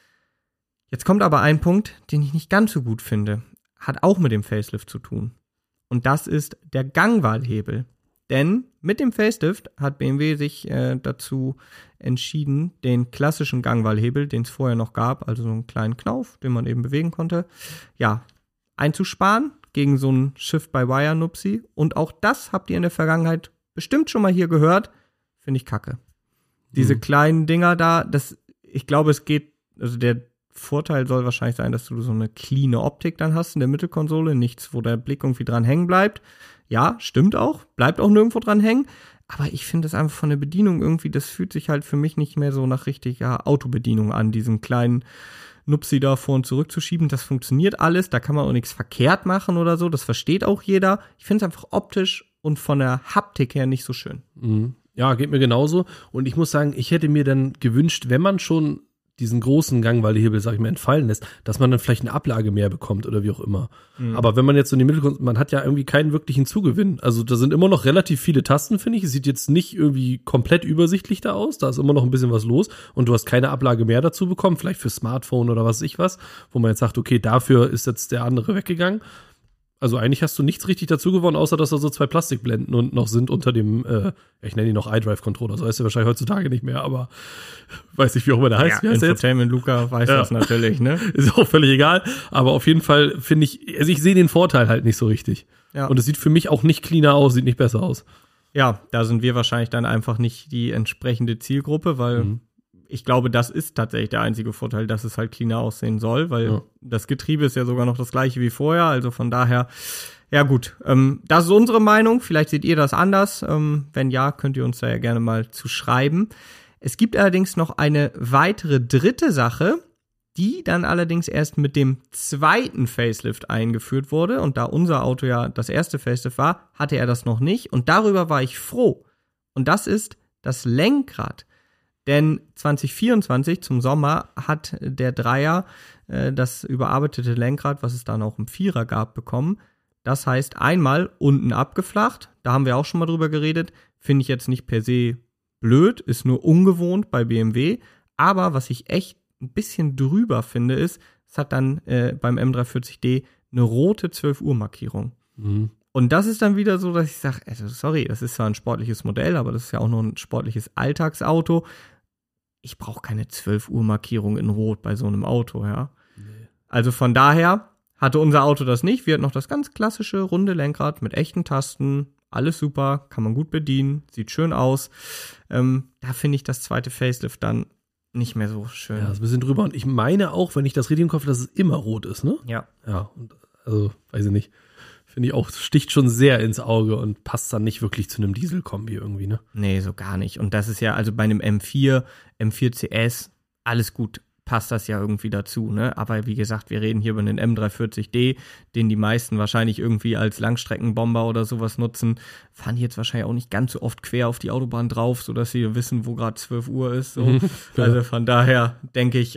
Jetzt kommt aber ein Punkt, den ich nicht ganz so gut finde. Hat auch mit dem Facelift zu tun. Und das ist der Gangwahlhebel. Denn mit dem Facelift hat BMW sich dazu entschieden, den klassischen Gangwahlhebel, den es vorher noch gab, also so einen kleinen Knauf, den man eben bewegen konnte, ja, einzusparen gegen so einen Shift-by-Wire-Nupsi. Und auch das habt ihr in der Vergangenheit bestimmt schon mal hier gehört. Finde ich kacke. Diese kleinen Dinger da, ich glaube, es geht, also der Vorteil soll wahrscheinlich sein, dass du so eine cleane Optik dann hast in der Mittelkonsole, nichts, wo der Blick irgendwie dran hängen bleibt. Ja, stimmt auch, bleibt auch nirgendwo dran hängen, aber ich finde es einfach von der Bedienung irgendwie, das fühlt sich halt für mich nicht mehr so nach richtiger Autobedienung an, diesen kleinen Nupsi da vor und zurück zu schieben. Das funktioniert alles, da kann man auch nichts verkehrt machen oder so, das versteht auch jeder. Ich finde es einfach optisch und von der Haptik her nicht so schön. Ja, geht mir genauso. Und ich muss sagen, ich hätte mir dann gewünscht, wenn man schon diesen großen Gangwahlhebel, sag ich mal, entfallen lässt, dass man dann vielleicht eine Ablage mehr bekommt oder wie auch immer. Aber wenn man jetzt so in die Mittelkonsole, man hat ja irgendwie keinen wirklichen Zugewinn. Also da sind immer noch relativ viele Tasten, finde ich. Es sieht jetzt nicht irgendwie komplett übersichtlich da aus. Da ist immer noch ein bisschen was los und du hast keine Ablage mehr dazu bekommen, vielleicht für Smartphone oder was weiß ich was, wo man jetzt sagt, okay, dafür ist jetzt der andere weggegangen. Also eigentlich hast du nichts richtig dazu gewonnen, außer dass da so 2 Plastikblenden und noch sind unter dem, ich nenne die noch iDrive-Controller, so heißt der wahrscheinlich heutzutage nicht mehr, aber weiß nicht, wie auch immer der heißt. Ja, Infotainment Luca weiß das natürlich, ne? Ist auch völlig egal, aber auf jeden Fall finde ich, also ich sehe den Vorteil halt nicht so richtig. Ja. Und es sieht für mich auch nicht cleaner aus, sieht nicht besser aus. Ja, da sind wir wahrscheinlich dann einfach nicht die entsprechende Zielgruppe, weil ich glaube, das ist tatsächlich der einzige Vorteil, dass es halt cleaner aussehen soll, weil das Getriebe ist ja sogar noch das gleiche wie vorher, also von daher, ja gut, das ist unsere Meinung, vielleicht seht ihr das anders, wenn ja, könnt ihr uns da ja gerne mal zu schreiben. Es gibt allerdings noch eine weitere dritte Sache, die dann allerdings erst mit dem zweiten Facelift eingeführt wurde und da unser Auto ja das erste Facelift war, hatte er das noch nicht und darüber war ich froh und das ist das Lenkrad. Denn 2024 zum Sommer hat der Dreier das überarbeitete Lenkrad, was es dann auch im Vierer gab, bekommen. Das heißt, einmal unten abgeflacht, da haben wir auch schon mal drüber geredet, finde ich jetzt nicht per se blöd, ist nur ungewohnt bei BMW. Aber was ich echt ein bisschen drüber finde, ist, es hat dann beim M340d eine rote 12-Uhr-Markierung. Und das ist dann wieder so, dass ich sage, also sorry, das ist zwar ein sportliches Modell, aber das ist ja auch noch ein sportliches Alltagsauto. Ich brauche keine 12-Uhr-Markierung in Rot bei so einem Auto, ja. Nee. Also von daher hatte unser Auto das nicht. Wir hatten noch das ganz klassische runde Lenkrad mit echten Tasten. Alles super, kann man gut bedienen, sieht schön aus. Da finde ich das zweite Facelift dann nicht mehr so schön. Ja, ist ein bisschen drüber. Und ich meine auch, wenn ich das richtig im Kopf habe, dass es immer rot ist, ne? Ja. Ja, und also weiß ich nicht. Finde ich auch, sticht schon sehr ins Auge und passt dann nicht wirklich zu einem Dieselkombi irgendwie, ne? Nee, so gar nicht. Und das ist ja, also bei einem M4 CS, alles gut. passt das ja irgendwie dazu, ne? Aber wie gesagt, wir reden hier über den M340D, den die meisten wahrscheinlich irgendwie als Langstreckenbomber oder sowas nutzen. Fahren die jetzt wahrscheinlich auch nicht ganz so oft quer auf die Autobahn drauf, sodass sie wissen, wo gerade 12 Uhr ist. So. Also von daher denke ich,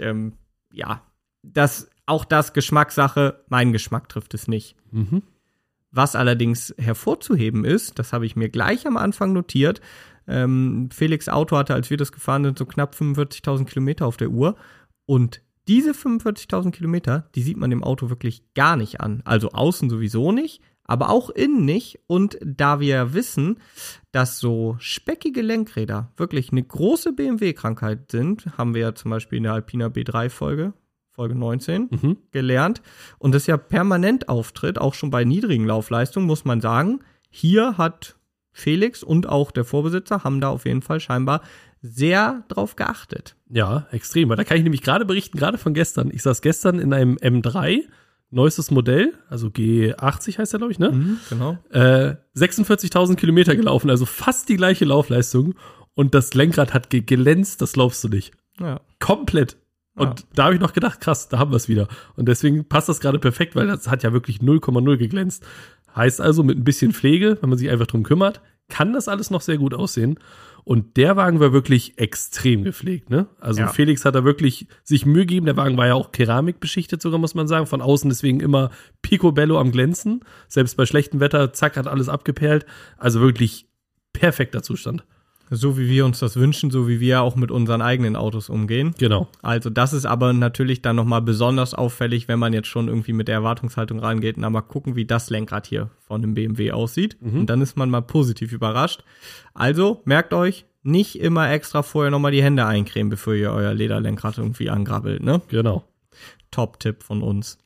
auch das Geschmackssache, mein Geschmack trifft es nicht. Mhm. Was allerdings hervorzuheben ist, das habe ich mir gleich am Anfang notiert, Felix Auto hatte, als wir das gefahren sind, so knapp 45.000 Kilometer auf der Uhr. Und diese 45.000 Kilometer, die sieht man dem Auto wirklich gar nicht an. Also außen sowieso nicht, aber auch innen nicht. Und da wir wissen, dass so speckige Lenkräder wirklich eine große BMW-Krankheit sind, haben wir ja zum Beispiel in der Alpina B3-Folge, Folge 19, gelernt. Und das ja permanent auftritt, auch schon bei niedrigen Laufleistungen, muss man sagen. Hier hat Felix und auch der Vorbesitzer haben da auf jeden Fall scheinbar sehr drauf geachtet. Ja, extrem. Weil da kann ich nämlich gerade berichten, gerade von gestern. Ich saß gestern in einem M3, neuestes Modell, also G80 heißt der, glaube ich, ne? Genau. 46.000 Kilometer gelaufen, also fast die gleiche Laufleistung. Und das Lenkrad hat glänzt, das glaubst du nicht. Ja. Komplett. Und da habe ich noch gedacht, krass, da haben wir es wieder. Und deswegen passt das gerade perfekt, weil das hat ja wirklich 0,0 geglänzt. Heißt also, mit ein bisschen Pflege, wenn man sich einfach drum kümmert, kann das alles noch sehr gut aussehen. Und der Wagen war wirklich extrem gepflegt, ne? Also Felix hat da wirklich sich Mühe gegeben. Der Wagen war ja auch keramikbeschichtet sogar, muss man sagen. Von außen deswegen immer picobello am Glänzen. Selbst bei schlechtem Wetter, zack, hat alles abgeperlt. Also wirklich perfekter Zustand. So wie wir uns das wünschen, so wie wir auch mit unseren eigenen Autos umgehen. Genau. Also das ist aber natürlich dann nochmal besonders auffällig, wenn man jetzt schon irgendwie mit der Erwartungshaltung rangeht. Na, mal gucken, wie das Lenkrad hier von einem BMW aussieht. Und dann ist man mal positiv überrascht. Also, merkt euch, nicht immer extra vorher nochmal die Hände eincremen, bevor ihr euer Lederlenkrad irgendwie angrabbelt, ne? Genau. Top-Tipp von uns.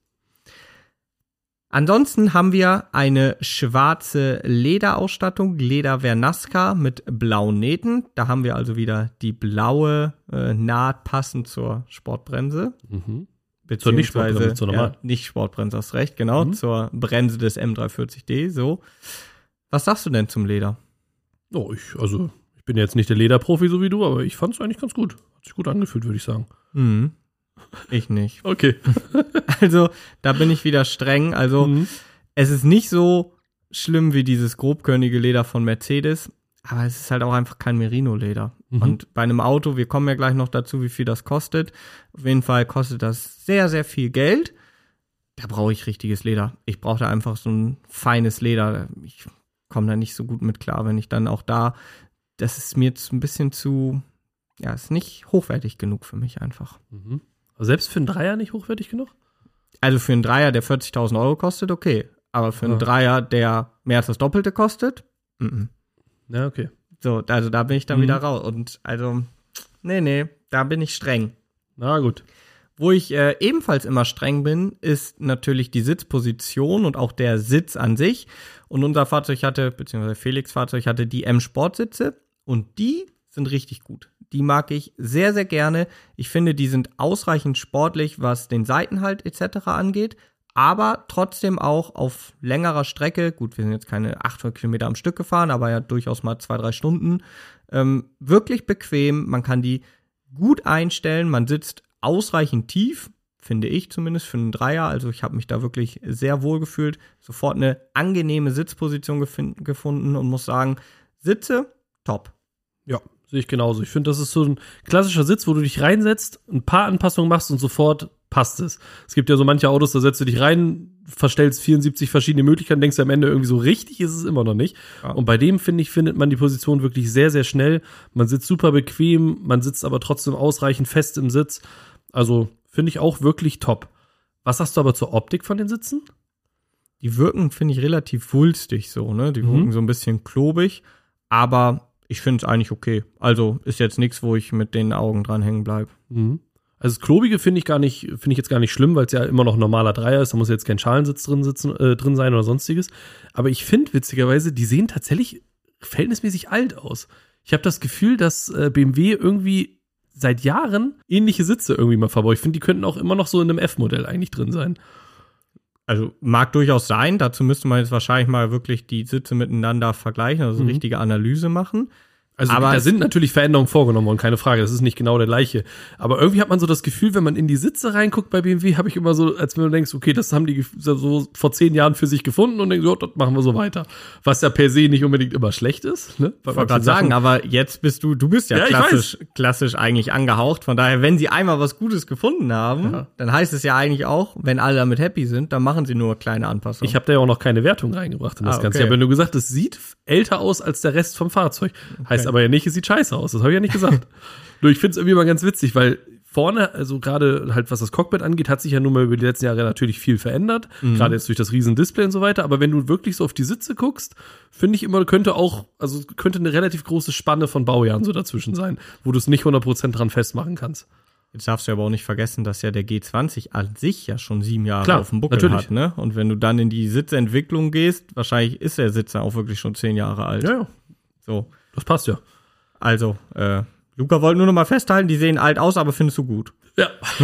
Ansonsten haben wir eine schwarze Lederausstattung, Leder Vernasca mit blauen Nähten. Da haben wir also wieder die blaue Naht passend zur Sportbremse. Zur Nicht-Sportbremse, zur normalen. Nicht-Sportbremse, hast recht, genau. Zur Bremse des M340D, so. Was sagst du denn zum Leder? Oh, ich bin jetzt nicht der Lederprofi so wie du, aber ich fand es eigentlich ganz gut. Hat sich gut angefühlt, würde ich sagen. Ich nicht. Okay. Also, da bin ich wieder streng. Also, es ist nicht so schlimm wie dieses grobkörnige Leder von Mercedes, aber es ist halt auch einfach kein Merino-Leder. Und bei einem Auto, wir kommen ja gleich noch dazu, wie viel das kostet. Auf jeden Fall kostet das sehr, sehr viel Geld. Da brauche ich richtiges Leder. Ich brauche da einfach so ein feines Leder. Ich komme da nicht so gut mit klar, wenn ich dann auch das ist mir jetzt ein bisschen zu, ist nicht hochwertig genug für mich einfach. Selbst für einen Dreier nicht hochwertig genug? Also für einen Dreier, der 40.000 Euro kostet, okay. Aber für einen Dreier, der mehr als das Doppelte kostet, Ja, okay. So, also da bin ich dann wieder raus. Und also, nee, da bin ich streng. Na gut. Wo ich ebenfalls immer streng bin, ist natürlich die Sitzposition und auch der Sitz an sich. Und unser Fahrzeug beziehungsweise Felix' Fahrzeug hatte die M-Sport-Sitze und die sind richtig gut. Die mag ich sehr, sehr gerne. Ich finde, die sind ausreichend sportlich, was den Seitenhalt etc. angeht, aber trotzdem auch auf längerer Strecke, gut, wir sind jetzt keine 800 Kilometer am Stück gefahren, aber ja durchaus mal 2-3 Stunden, wirklich bequem. Man kann die gut einstellen, man sitzt ausreichend tief, finde ich zumindest für einen Dreier. Also ich habe mich da wirklich sehr wohl gefühlt, sofort eine angenehme Sitzposition gefunden und muss sagen, Sitze, top. Ja, sehe ich genauso. Ich finde, das ist so ein klassischer Sitz, wo du dich reinsetzt, ein paar Anpassungen machst und sofort passt es. Es gibt ja so manche Autos, da setzt du dich rein, verstellst 74 verschiedene Möglichkeiten, denkst am Ende irgendwie so richtig ist es immer noch nicht. Ja. Und bei dem, finde ich, findet man die Position wirklich sehr, sehr schnell. Man sitzt super bequem, man sitzt aber trotzdem ausreichend fest im Sitz. Also finde ich auch wirklich top. Was sagst du aber zur Optik von den Sitzen? Die wirken, finde ich, relativ wulstig so, ne? Die wirken so ein bisschen klobig, aber ich finde es eigentlich okay. Also ist jetzt nichts, wo ich mit den Augen dran hängen bleibe. Also das Klobige finde ich jetzt gar nicht schlimm, weil es ja immer noch ein normaler Dreier ist. Da muss jetzt kein Schalensitz drin sein oder sonstiges. Aber ich finde witzigerweise, die sehen tatsächlich verhältnismäßig alt aus. Ich habe das Gefühl, dass BMW irgendwie seit Jahren ähnliche Sitze irgendwie mal verbaut. Ich finde, die könnten auch immer noch so in einem F-Modell eigentlich drin sein. Also mag durchaus sein. Dazu müsste man jetzt wahrscheinlich mal wirklich die Sitze miteinander vergleichen, also richtige Analyse machen. Also Aber da sind natürlich Veränderungen vorgenommen worden, keine Frage, das ist nicht genau der gleiche. Aber irgendwie hat man so das Gefühl, wenn man in die Sitze reinguckt bei BMW, habe ich immer so, als wenn du denkst, okay, das haben die so vor 10 Jahren für sich gefunden und denkst, ja, das machen wir so weiter. Was ja per se nicht unbedingt immer schlecht ist. Ne? Ich wollte gerade sagen, aber jetzt bist du bist ja klassisch eigentlich angehaucht. Von daher, wenn sie einmal was Gutes gefunden haben, dann heißt es ja eigentlich auch, wenn alle damit happy sind, dann machen sie nur kleine Anpassungen. Ich habe da ja auch noch keine Wertung reingebracht in das Ganze. Ich habe ja nur gesagt, es sieht älter aus als der Rest vom Fahrzeug. Heißt aber ja nicht, es sieht scheiße aus. Das habe ich ja nicht gesagt. Nur ich finde es irgendwie mal ganz witzig, weil vorne, also gerade halt was das Cockpit angeht, hat sich ja nun mal über die letzten Jahre natürlich viel verändert. Gerade jetzt durch das riesen Display und so weiter. Aber wenn du wirklich so auf die Sitze guckst, finde ich immer, könnte eine relativ große Spanne von Baujahren so dazwischen sein, wo du es nicht 100% dran festmachen kannst. Jetzt darfst du aber auch nicht vergessen, dass ja der G20 an sich ja schon 7 Jahre auf dem Buckel natürlich hat, ne? Und wenn du dann in die Sitzentwicklung gehst, wahrscheinlich ist der Sitz auch wirklich schon 10 Jahre alt. Ja. So. Das passt ja. Also, Luca wollte nur noch mal festhalten, die sehen alt aus, aber findest du gut. Ja.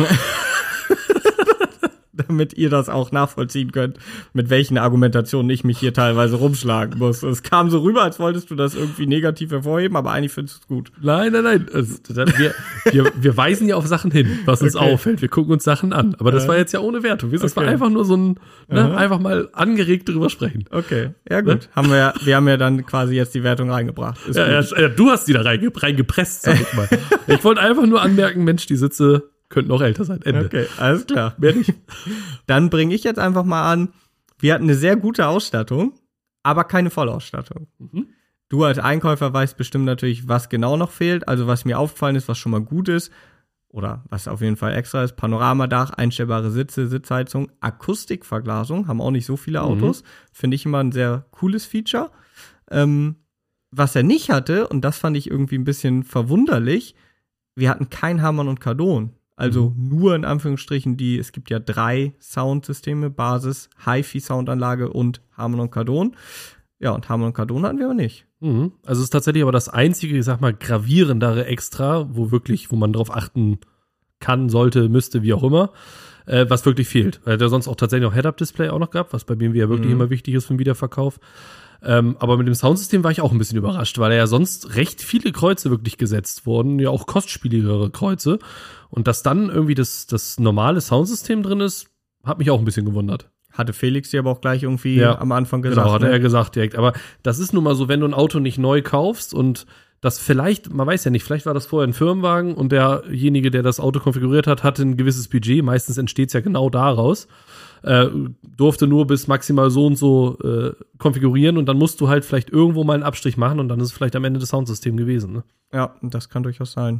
Damit ihr das auch nachvollziehen könnt, mit welchen Argumentationen ich mich hier teilweise rumschlagen muss. Es kam so rüber, als wolltest du das irgendwie negativ hervorheben, aber eigentlich findest du es gut. Nein. Also, wir weisen ja auf Sachen hin, was uns auffällt. Wir gucken uns Sachen an. Aber das war jetzt ja ohne Wertung. Das war einfach nur so ein, einfach mal angeregt drüber sprechen. Okay, ja gut. Ne? Wir haben ja dann quasi jetzt die Wertung reingebracht. Ja, du hast die da reingepresst, sag ich mal. Ich wollte einfach nur anmerken, Mensch, die Sitze könnten auch älter sein. Ende. Okay, alles klar. Mehr nicht. Dann bringe ich jetzt einfach mal an, wir hatten eine sehr gute Ausstattung, aber keine Vollausstattung. Du als Einkäufer weißt bestimmt natürlich, was genau noch fehlt. Also was mir aufgefallen ist, was schon mal gut ist, oder was auf jeden Fall extra ist, Panoramadach, einstellbare Sitze, Sitzheizung, Akustikverglasung, haben auch nicht so viele Autos. Finde ich immer ein sehr cooles Feature. Was er nicht hatte, und das fand ich irgendwie ein bisschen verwunderlich, wir hatten kein Harman und Kardon. Also nur in Anführungsstrichen es gibt ja 3 Soundsysteme, Basis, HiFi-Soundanlage und Harman und Kardon. Ja, und Harman und Kardon hatten wir aber nicht. Also es ist tatsächlich aber das einzige, ich sag mal, gravierendere Extra, wo man drauf achten kann, sollte, müsste, wie auch immer, was wirklich fehlt. Weil der sonst auch tatsächlich noch Head-Up-Display auch noch gab, was bei BMW ja wirklich immer wichtig ist für den Wiederverkauf. Aber mit dem Soundsystem war ich auch ein bisschen überrascht, weil ja sonst recht viele Kreuze wirklich gesetzt wurden, ja auch kostspieligere Kreuze. Und dass dann irgendwie das normale Soundsystem drin ist, hat mich auch ein bisschen gewundert. Hatte Felix dir aber auch gleich irgendwie am Anfang gesagt. Genau, hat er gesagt direkt. Aber das ist nun mal so, wenn du ein Auto nicht neu kaufst und das vielleicht, man weiß ja nicht, vielleicht war das vorher ein Firmenwagen und derjenige, der das Auto konfiguriert hat, hatte ein gewisses Budget. Meistens entsteht es ja genau daraus. Durfte nur bis maximal so und so konfigurieren und dann musst du halt vielleicht irgendwo mal einen Abstrich machen und dann ist es vielleicht am Ende das Soundsystem gewesen. Ne? Ja, das kann durchaus sein.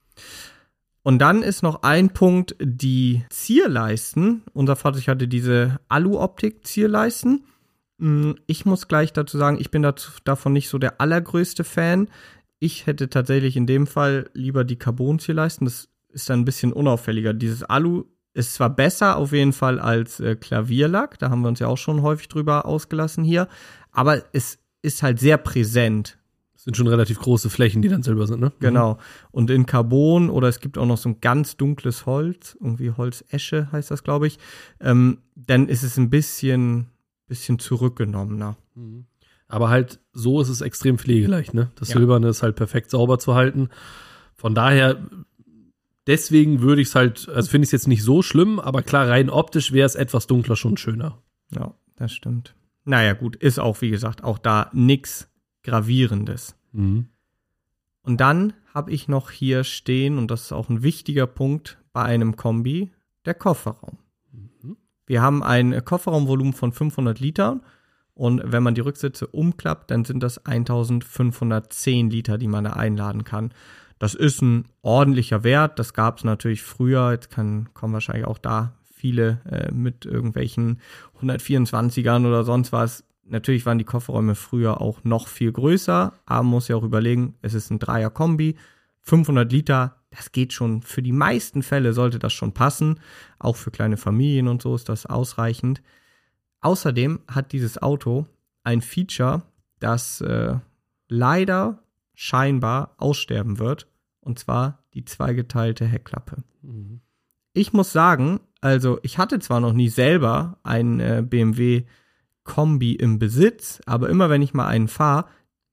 Und dann ist noch ein Punkt, die Zierleisten. Unser Fahrzeug hatte diese Alu-Optik-Zierleisten. Ich muss gleich dazu sagen, ich bin davon nicht so der allergrößte Fan. Ich hätte tatsächlich in dem Fall lieber die Carbon-Zierleisten. Das ist dann ein bisschen unauffälliger. Dieses Alu ist zwar besser auf jeden Fall als Klavierlack, da haben wir uns ja auch schon häufig drüber ausgelassen hier, aber es ist halt sehr präsent. Das sind schon relativ große Flächen, die dann silber sind, ne? Genau. Und in Carbon oder es gibt auch noch so ein ganz dunkles Holz, irgendwie Holzesche heißt das, glaube ich, dann ist es ein bisschen zurückgenommener. Aber halt so ist es extrem pflegeleicht, ne? Das Silberne ist halt perfekt sauber zu halten. Von daher deswegen würde ich es halt, also finde ich es jetzt nicht so schlimm, aber klar, rein optisch wäre es etwas dunkler schon schöner. Ja, das stimmt. Naja, gut, ist auch, wie gesagt, auch da nix Gravierendes. Und dann habe ich noch hier stehen, und das ist auch ein wichtiger Punkt bei einem Kombi, der Kofferraum. Wir haben ein Kofferraumvolumen von 500 Litern und wenn man die Rücksitze umklappt, dann sind das 1510 Liter, die man da einladen kann. Das ist ein ordentlicher Wert, das gab es natürlich früher, jetzt kommen wahrscheinlich auch da viele mit irgendwelchen 124ern oder sonst was. Natürlich waren die Kofferräume früher auch noch viel größer, aber man muss ja auch überlegen, es ist ein Dreier-Kombi, 500 Liter, das geht schon, für die meisten Fälle sollte das schon passen, auch für kleine Familien und so ist das ausreichend. Außerdem hat dieses Auto ein Feature, das leider scheinbar aussterben wird, und zwar die zweigeteilte Heckklappe. Ich muss sagen, also ich hatte zwar noch nie selber ein BMW Kombi im Besitz, aber immer wenn ich mal einen fahre,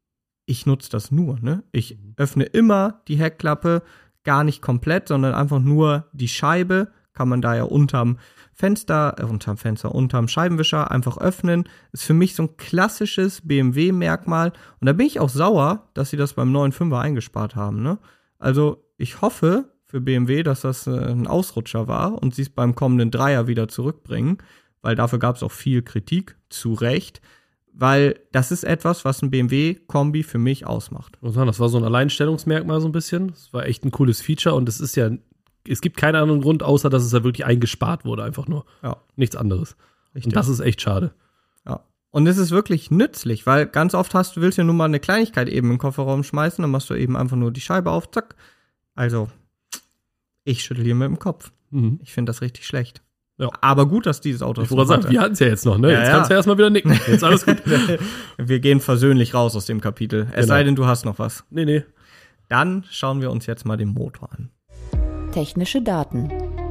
ich nutze das nur, ne? Ich öffne immer die Heckklappe, gar nicht komplett, sondern einfach nur die Scheibe, kann man da ja unterm Scheibenwischer einfach öffnen. Ist für mich so ein klassisches BMW-Merkmal. Und da bin ich auch sauer, dass sie das beim neuen 5er eingespart haben, ne? Also ich hoffe für BMW, dass das ein Ausrutscher war und sie es beim kommenden 3er wieder zurückbringen, weil dafür gab es auch viel Kritik, zu Recht. Weil das ist etwas, was ein BMW-Kombi für mich ausmacht. Das war so ein Alleinstellungsmerkmal so ein bisschen. Das war echt ein cooles Feature und es gibt keinen anderen Grund, außer dass es da wirklich eingespart wurde, einfach nur. Ja. Nichts anderes. Richtig. Und das ist echt schade. Ja. Und es ist wirklich nützlich, weil ganz oft willst du ja nur mal eine Kleinigkeit eben in den Kofferraum schmeißen, dann machst du eben einfach nur die Scheibe auf, zack. Also, ich schüttel hier mit dem Kopf. Ich finde das richtig schlecht. Ja. Aber gut, dass dieses Auto ich wollte sagen, wir hatten es ja jetzt noch, ne? Ja, jetzt kannst du erstmal wieder nicken. Jetzt alles gut. Wir gehen versöhnlich raus aus dem Kapitel. Es sei denn, du hast noch was. Nee. Dann schauen wir uns jetzt mal den Motor an. Technische Daten.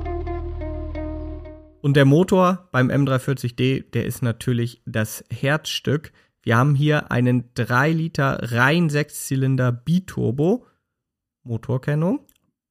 Und der Motor beim M340d, der ist natürlich das Herzstück. Wir haben hier einen 3 Liter rein 6-Zylinder Biturbo. Motorkennung.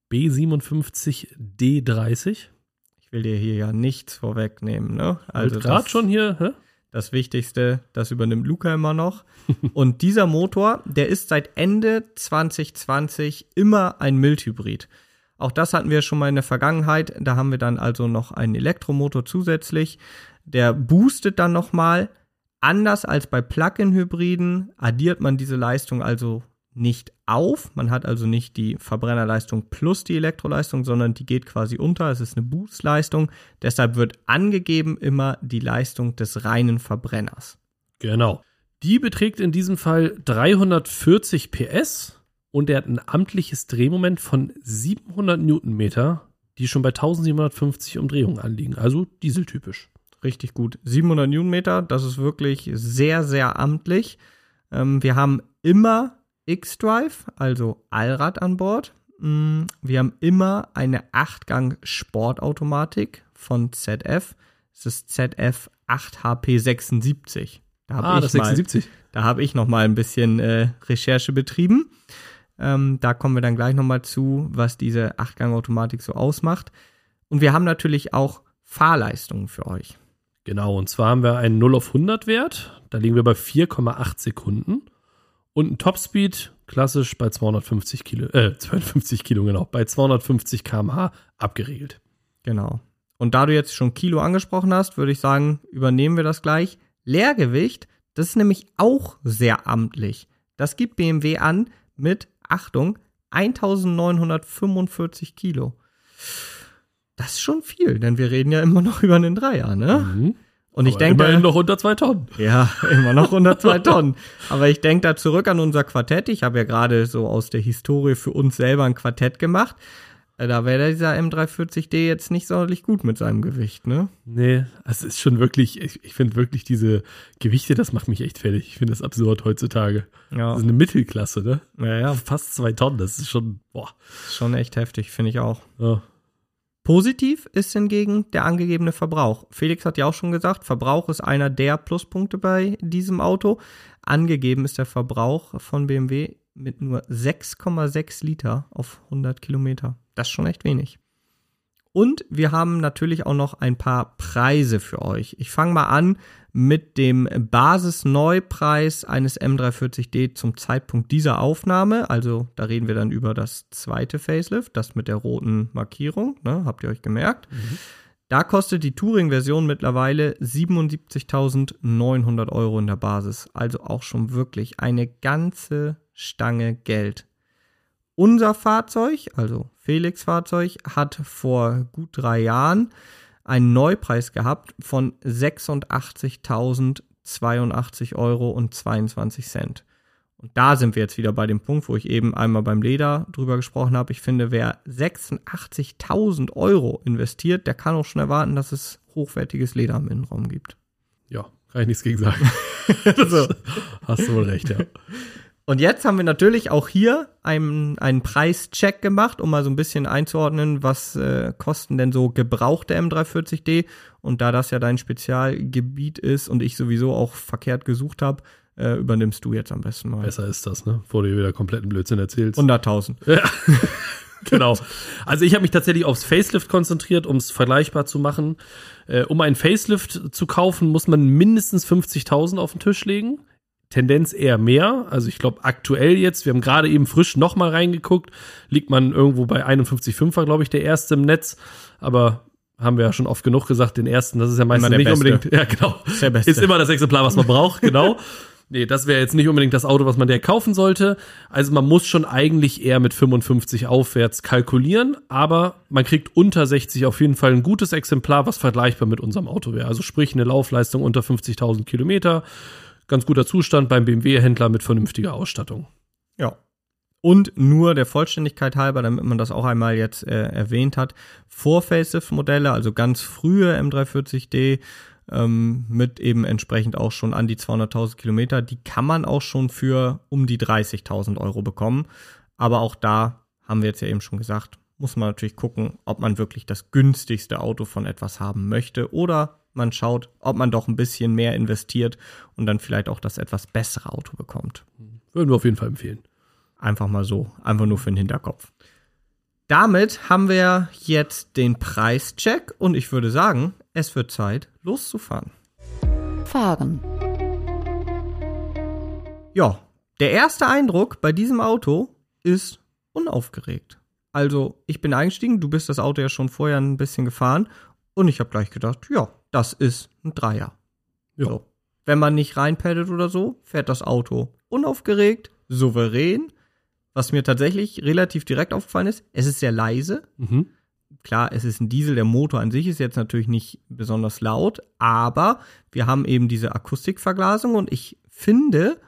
B57D30. Ich will dir hier ja nichts vorwegnehmen, ne? Also gerade schon hier, hä? Das Wichtigste, das übernimmt Luca immer noch. Und dieser Motor, der ist seit Ende 2020 immer ein Mildhybrid. Auch das hatten wir schon mal in der Vergangenheit. Da haben wir dann also noch einen Elektromotor zusätzlich. Der boostet dann nochmal. Anders als bei Plug-in-Hybriden addiert man diese Leistung also nicht auf. Man hat also nicht die Verbrennerleistung plus die Elektroleistung, sondern die geht quasi unter. Es ist eine Boostleistung. Deshalb wird angegeben immer die Leistung des reinen Verbrenners. Genau. Die beträgt in diesem Fall 340 PS und er hat ein amtliches Drehmoment von 700 Newtonmeter, die schon bei 1750 Umdrehungen anliegen. Also dieseltypisch. Richtig gut. 700 Newtonmeter, das ist wirklich sehr, sehr amtlich. Wir haben immer X-Drive, also Allrad an Bord. Wir haben immer eine 8-Gang-Sportautomatik von ZF. Es ist ZF 8HP76. Das 76. Da habe ich noch mal ein bisschen Recherche betrieben. Da kommen wir dann gleich noch mal zu, was diese 8-Gang-Automatik so ausmacht. Und wir haben natürlich auch Fahrleistungen für euch. Genau, und zwar haben wir einen 0 auf 100 Wert. Da liegen wir bei 4,8 Sekunden. Und ein Topspeed, klassisch bei 250 Kilo, genau, bei 250 km/h abgeregelt. Genau. Und da du jetzt schon Kilo angesprochen hast, würde ich sagen, übernehmen wir das gleich. Leergewicht, das ist nämlich auch sehr amtlich. Das gibt BMW an mit, Achtung, 1945 Kilo. Das ist schon viel, denn wir reden ja immer noch über einen Dreier, ne? Mhm. Und ich denke immerhin noch unter 2 Tonnen. Ja, immer noch unter 2 Tonnen. Aber ich denke da zurück an unser Quartett. Ich habe ja gerade so aus der Historie für uns selber ein Quartett gemacht. Da wäre dieser M340d jetzt nicht sonderlich gut mit seinem Gewicht, ne? Nee, es ist schon wirklich, ich finde wirklich diese Gewichte, das macht mich echt fertig. Ich finde das absurd heutzutage. Ja. Das ist eine Mittelklasse, ne? Ja. Fast 2 Tonnen, das ist schon, boah. Schon echt heftig, finde ich auch. Ja. Positiv ist hingegen der angegebene Verbrauch. Felix hat ja auch schon gesagt, Verbrauch ist einer der Pluspunkte bei diesem Auto. Angegeben ist der Verbrauch von BMW mit nur 6,6 Liter auf 100 Kilometer. Das ist schon echt wenig. Und wir haben natürlich auch noch ein paar Preise für euch. Ich fange mal an mit dem Basisneupreis eines M340d zum Zeitpunkt dieser Aufnahme. Also da reden wir dann über das zweite Facelift, das mit der roten Markierung, ne? Habt ihr euch gemerkt? Mhm. Da kostet die Touring-Version mittlerweile 77.900 € in der Basis. Also auch schon wirklich eine ganze Stange Geld. Unser Fahrzeug, also Felix Fahrzeug, hat vor gut 3 Jahren einen Neupreis gehabt von 86.082,22 €. Und da sind wir jetzt wieder bei dem Punkt, wo ich eben einmal beim Leder drüber gesprochen habe. Ich finde, wer 86.000 € investiert, der kann auch schon erwarten, dass es hochwertiges Leder im Innenraum gibt. Ja, kann ich nichts gegen sagen. So. Hast du wohl recht, ja. Und jetzt haben wir natürlich auch hier einen Preischeck gemacht, um mal so ein bisschen einzuordnen, was kosten denn so gebrauchte M340d. Und da das ja dein Spezialgebiet ist und ich sowieso auch verkehrt gesucht habe, übernimmst du jetzt am besten mal. Besser ist das, ne? Bevor du wieder kompletten Blödsinn erzählst. 100.000. Ja. Genau. Also ich habe mich tatsächlich aufs Facelift konzentriert, um es vergleichbar zu machen. Um einen Facelift zu kaufen, muss man mindestens 50.000 auf den Tisch legen. Tendenz eher mehr. Also ich glaube aktuell jetzt, wir haben gerade eben frisch nochmal reingeguckt, liegt man irgendwo bei 51,5er, glaube ich, der erste im Netz. Aber haben wir ja schon oft genug gesagt, den ersten, das ist ja meistens nicht unbedingt. Ja, genau. Ist der Beste. Ist immer das Exemplar, was man braucht, genau. Nee, das wäre jetzt nicht unbedingt das Auto, was man der kaufen sollte. Also man muss schon eigentlich eher mit 55 aufwärts kalkulieren, aber man kriegt unter 60 auf jeden Fall ein gutes Exemplar, was vergleichbar mit unserem Auto wäre. Also sprich eine Laufleistung unter 50.000 Kilometer, ganz guter Zustand beim BMW-Händler mit vernünftiger Ausstattung. Ja. Und nur der Vollständigkeit halber, damit man das auch einmal jetzt erwähnt hat, Vor-Facelift-Modelle, also ganz frühe M340D, mit eben entsprechend auch schon an die 200.000 Kilometer, die kann man auch schon für um die 30.000 Euro bekommen. Aber auch da haben wir jetzt ja eben schon gesagt, muss man natürlich gucken, ob man wirklich das günstigste Auto von etwas haben möchte oder man schaut, ob man doch ein bisschen mehr investiert und dann vielleicht auch das etwas bessere Auto bekommt. Würden wir auf jeden Fall empfehlen. Einfach mal so, einfach nur für den Hinterkopf. Damit haben wir jetzt den Preischeck und ich würde sagen, es wird Zeit, loszufahren. Fahren. Ja, der erste Eindruck bei diesem Auto ist unaufgeregt. Also, ich bin eingestiegen, du bist das Auto ja schon vorher ein bisschen gefahren und ich habe gleich gedacht, ja, das ist ein Dreier. Ja. So. Wenn man nicht reinpeddelt oder so, fährt das Auto unaufgeregt, souverän. Was mir tatsächlich relativ direkt aufgefallen ist, es ist sehr leise. Mhm. Klar, es ist ein Diesel, der Motor an sich ist jetzt natürlich nicht besonders laut, aber wir haben eben diese Akustikverglasung und ich finde,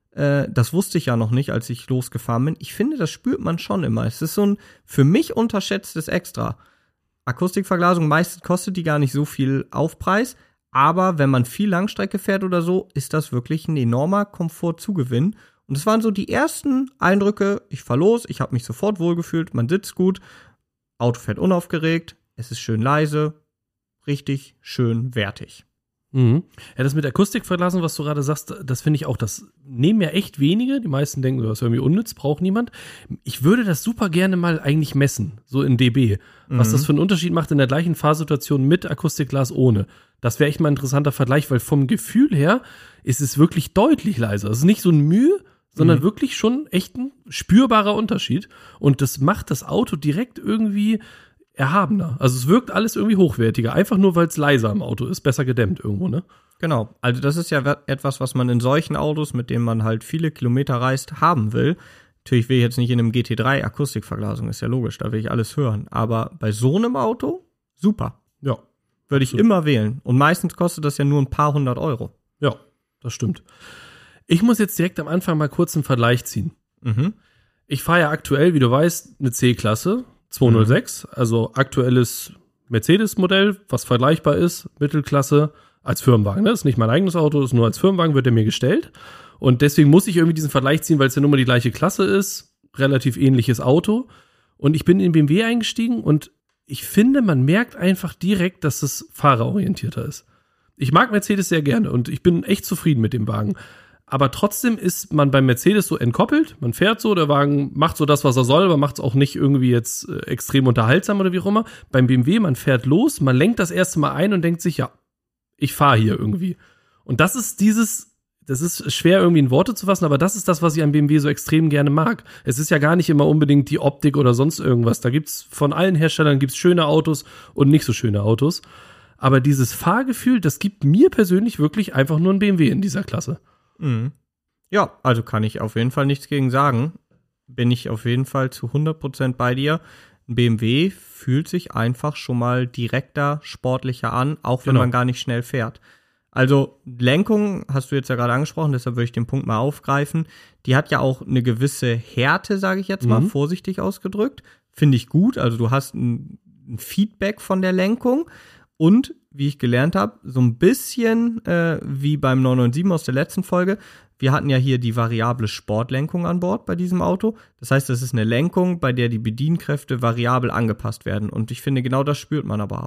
das wusste ich ja noch nicht, als ich losgefahren bin, ich finde, das spürt man schon immer. Es ist so ein für mich unterschätztes Extra. Akustikverglasung, meistens kostet die gar nicht so viel Aufpreis, aber wenn man viel Langstrecke fährt oder so, ist das wirklich ein enormer Komfortzugewinn. Und es waren so die ersten Eindrücke, ich fahr los, ich habe mich sofort wohlgefühlt, man sitzt gut, Auto fährt unaufgeregt, es ist schön leise, richtig schön wertig. Mhm. Ja, das mit Akustikverglasung, was du gerade sagst, das finde ich auch, das nehmen ja echt wenige. Die meisten denken, das ist irgendwie unnütz, braucht niemand. Ich würde das super gerne mal eigentlich messen, so in dB. Was das für einen Unterschied macht in der gleichen Fahrsituation mit Akustikglas ohne. Das wäre echt mal ein interessanter Vergleich, weil vom Gefühl her ist es wirklich deutlich leiser. Es ist nicht so ein Mühe, sondern wirklich schon echt ein spürbarer Unterschied. Und das macht das Auto direkt irgendwie erhabener. Also es wirkt alles irgendwie hochwertiger, einfach nur, weil es leiser im Auto ist, besser gedämmt irgendwo, ne? Genau, also das ist ja etwas, was man in solchen Autos, mit denen man halt viele Kilometer reist, haben will. Natürlich will ich jetzt nicht in einem GT3 Akustikverglasung, ist ja logisch, da will ich alles hören. Aber bei so einem Auto, super. Ja. Würde ich immer wählen. Und meistens kostet das ja nur ein paar 100 Euro. Ja, das stimmt. Ich muss jetzt direkt am Anfang mal kurz einen Vergleich ziehen. Mhm. Ich fahre ja aktuell, wie du weißt, eine C-Klasse 206, also aktuelles Mercedes-Modell, was vergleichbar ist, Mittelklasse als Firmenwagen. Das ist nicht mein eigenes Auto, ist nur als Firmenwagen, wird der mir gestellt. Und deswegen muss ich irgendwie diesen Vergleich ziehen, weil es ja nun mal die gleiche Klasse ist, relativ ähnliches Auto. Und ich bin in BMW eingestiegen und ich finde, man merkt einfach direkt, dass es fahrerorientierter ist. Ich mag Mercedes sehr gerne und ich bin echt zufrieden mit dem Wagen. Aber trotzdem ist man beim Mercedes so entkoppelt. Man fährt so, der Wagen macht so das, was er soll, aber macht es auch nicht irgendwie jetzt extrem unterhaltsam oder wie auch immer. Beim BMW, man fährt los, man lenkt das erste Mal ein und denkt sich, ja, ich fahre hier irgendwie. Und das ist das ist schwer irgendwie in Worte zu fassen, aber das ist das, was ich an BMW so extrem gerne mag. Es ist ja gar nicht immer unbedingt die Optik oder sonst irgendwas. Da gibt's von allen Herstellern gibt's schöne Autos und nicht so schöne Autos. Aber dieses Fahrgefühl, das gibt mir persönlich wirklich einfach nur ein BMW in dieser Klasse. Mhm. Ja, also kann ich auf jeden Fall nichts gegen sagen. Bin ich auf jeden Fall zu 100% bei dir. Ein BMW fühlt sich einfach schon mal direkter, sportlicher an, auch wenn man gar nicht schnell fährt. Also Lenkung hast du jetzt ja gerade angesprochen, deshalb würde ich den Punkt mal aufgreifen. Die hat ja auch eine gewisse Härte, sage ich jetzt mal, vorsichtig ausgedrückt. Finde ich gut, also du hast ein Feedback von der Lenkung. Und, wie ich gelernt habe, so ein bisschen wie beim 997 aus der letzten Folge, wir hatten ja hier die variable Sportlenkung an Bord bei diesem Auto. Das heißt, das ist eine Lenkung, bei der die Bedienkräfte variabel angepasst werden. Und ich finde, genau das spürt man aber auch.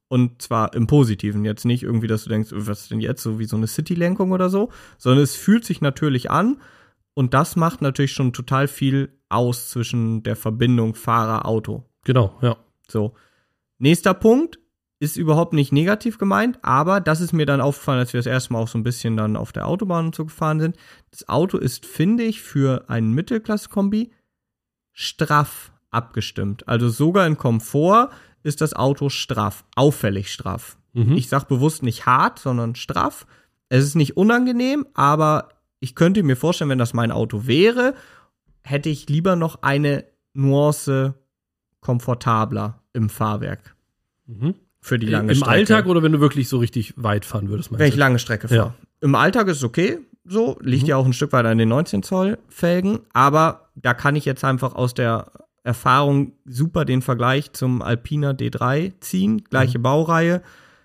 Und zwar im Positiven. Jetzt nicht irgendwie, dass du denkst, was ist denn jetzt, so wie so eine City-Lenkung oder so, sondern es fühlt sich natürlich an und das macht natürlich schon total viel aus zwischen der Verbindung Fahrer-Auto. Genau, ja. So. Nächster Punkt ist überhaupt nicht negativ gemeint, aber das ist mir dann aufgefallen, als wir das erste Mal auch so ein bisschen dann auf der Autobahn und so gefahren sind. Das Auto ist, finde ich, für einen Mittelklasse-Kombi straff abgestimmt. Also sogar in Komfort ist das Auto straff, auffällig straff. Ich sag bewusst nicht hart, sondern straff. Es ist nicht unangenehm, aber ich könnte mir vorstellen, wenn das mein Auto wäre, hätte ich lieber noch eine Nuance komfortabler im Fahrwerk. Für die lange Strecke. Im Alltag oder wenn du wirklich so richtig weit fahren würdest? Wenn ich lange Strecke fahre. Ja. Im Alltag ist es okay, so. Liegt ja auch ein Stück weiter an den 19 Zoll Felgen. Aber da kann ich jetzt einfach aus der Erfahrung super den Vergleich zum Alpina D3 ziehen. Gleiche Baureihe.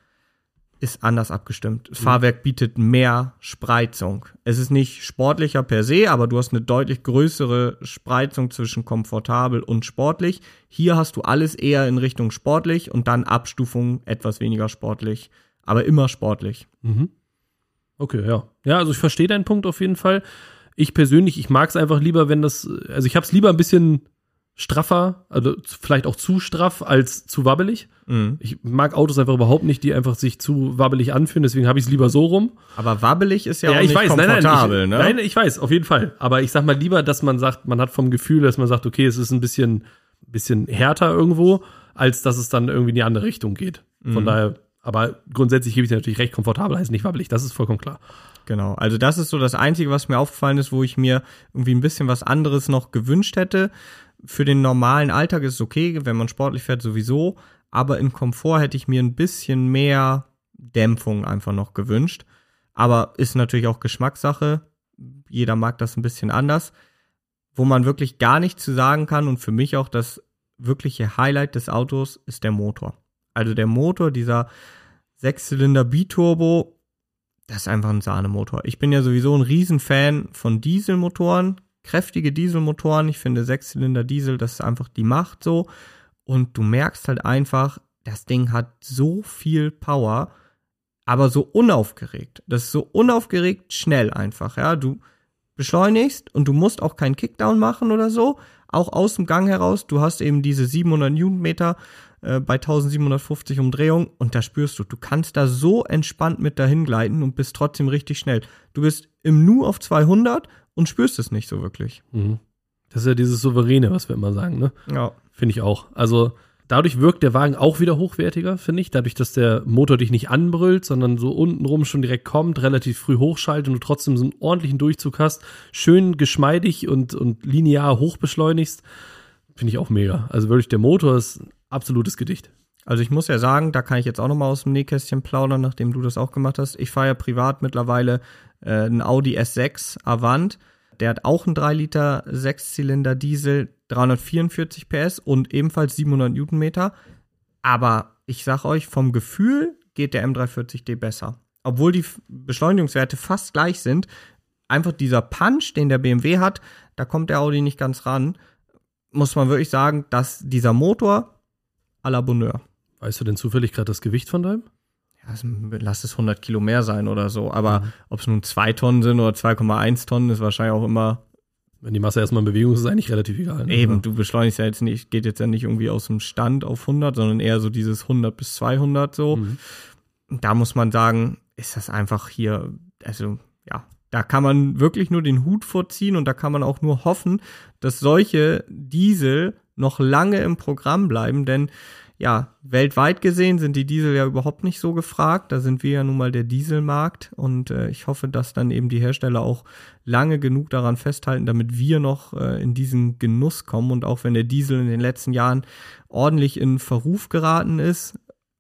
Ist anders abgestimmt. Das Fahrwerk bietet mehr Spreizung. Es ist nicht sportlicher per se, aber du hast eine deutlich größere Spreizung zwischen komfortabel und sportlich. Hier hast du alles eher in Richtung sportlich und dann Abstufung etwas weniger sportlich, aber immer sportlich. Okay, ja. Ja, also ich verstehe deinen Punkt auf jeden Fall. Ich persönlich, ich mag es einfach lieber, wenn das, also ich habe es lieber ein bisschen straffer, also vielleicht auch zu straff als zu wabbelig. Ich mag Autos einfach überhaupt nicht, die einfach sich zu wabbelig anfühlen, deswegen habe ich es lieber so rum. Aber wabbelig ist ja auch nicht komfortabel, ne? Nein, ich weiß, auf jeden Fall. Aber ich sag mal lieber, dass man sagt, man hat vom Gefühl, dass man sagt, okay, es ist ein bisschen härter irgendwo, als dass es dann irgendwie in die andere Richtung geht. Von daher, aber grundsätzlich gebe ich dir natürlich recht, komfortabel heißt nicht wabbelig, das ist vollkommen klar. Genau, also das ist so das Einzige, was mir aufgefallen ist, wo ich mir irgendwie ein bisschen was anderes noch gewünscht hätte. Für den normalen Alltag ist es okay, wenn man sportlich fährt sowieso, aber im Komfort hätte ich mir ein bisschen mehr Dämpfung einfach noch gewünscht. Aber ist natürlich auch Geschmackssache, jeder mag das ein bisschen anders. Wo man wirklich gar nichts zu sagen kann und für mich auch das wirkliche Highlight des Autos ist der Motor. Also der Motor, dieser 6-Zylinder Biturbo, das ist einfach ein Sahnemotor. Ich bin ja sowieso ein Riesenfan von Dieselmotoren, kräftige Dieselmotoren. Ich finde 6-Zylinder Diesel, das ist einfach die Macht so. Und du merkst halt einfach, das Ding hat so viel Power, aber so unaufgeregt. Das ist so unaufgeregt schnell einfach, ja. Du beschleunigst und du musst auch keinen Kickdown machen oder so. Auch aus dem Gang heraus, du hast eben diese 700 Newtonmeter bei 1750 Umdrehungen und da spürst du kannst da so entspannt mit dahin gleiten und bist trotzdem richtig schnell. Du bist im Nu auf 200 und spürst es nicht so wirklich. Das ist ja dieses Souveräne, was wir immer sagen, ne? Ja. Finde ich auch. Also dadurch wirkt der Wagen auch wieder hochwertiger, finde ich. Dadurch, dass der Motor dich nicht anbrüllt, sondern so untenrum schon direkt kommt, relativ früh hochschaltet und du trotzdem so einen ordentlichen Durchzug hast, schön geschmeidig und linear hoch beschleunigst, finde ich auch mega. Also wirklich, der Motor ist ein absolutes Gedicht. Also ich muss ja sagen, da kann ich jetzt auch noch mal aus dem Nähkästchen plaudern, nachdem du das auch gemacht hast. Ich fahre ja privat mittlerweile einen Audi S6 Avant. Der hat auch einen 3 Liter 6-Zylinder Diesel, 344 PS und ebenfalls 700 Newtonmeter. Aber ich sag euch, vom Gefühl geht der M340d besser. Obwohl die Beschleunigungswerte fast gleich sind, einfach dieser Punch, den der BMW hat, da kommt der Audi nicht ganz ran. Muss man wirklich sagen, dass dieser Motor à la Bonheur. Weißt du denn zufällig gerade das Gewicht von deinem? Ja, lass es 100 Kilo mehr sein oder so. Aber ob es nun 2 Tonnen sind oder 2,1 Tonnen, ist wahrscheinlich auch immer. Wenn die Masse erstmal in Bewegung ist, ist eigentlich relativ egal. Ne? Eben, du beschleunigst ja jetzt nicht, geht jetzt ja nicht irgendwie aus dem Stand auf 100, sondern eher so dieses 100 bis 200 so. Da muss man sagen, ist das einfach hier, also ja, da kann man wirklich nur den Hut vorziehen und da kann man auch nur hoffen, dass solche Diesel noch lange im Programm bleiben, denn ja, weltweit gesehen sind die Diesel ja überhaupt nicht so gefragt. Da sind wir ja nun mal der Dieselmarkt und ich hoffe, dass dann eben die Hersteller auch lange genug daran festhalten, damit wir noch in diesen Genuss kommen. Und auch wenn der Diesel in den letzten Jahren ordentlich in Verruf geraten ist,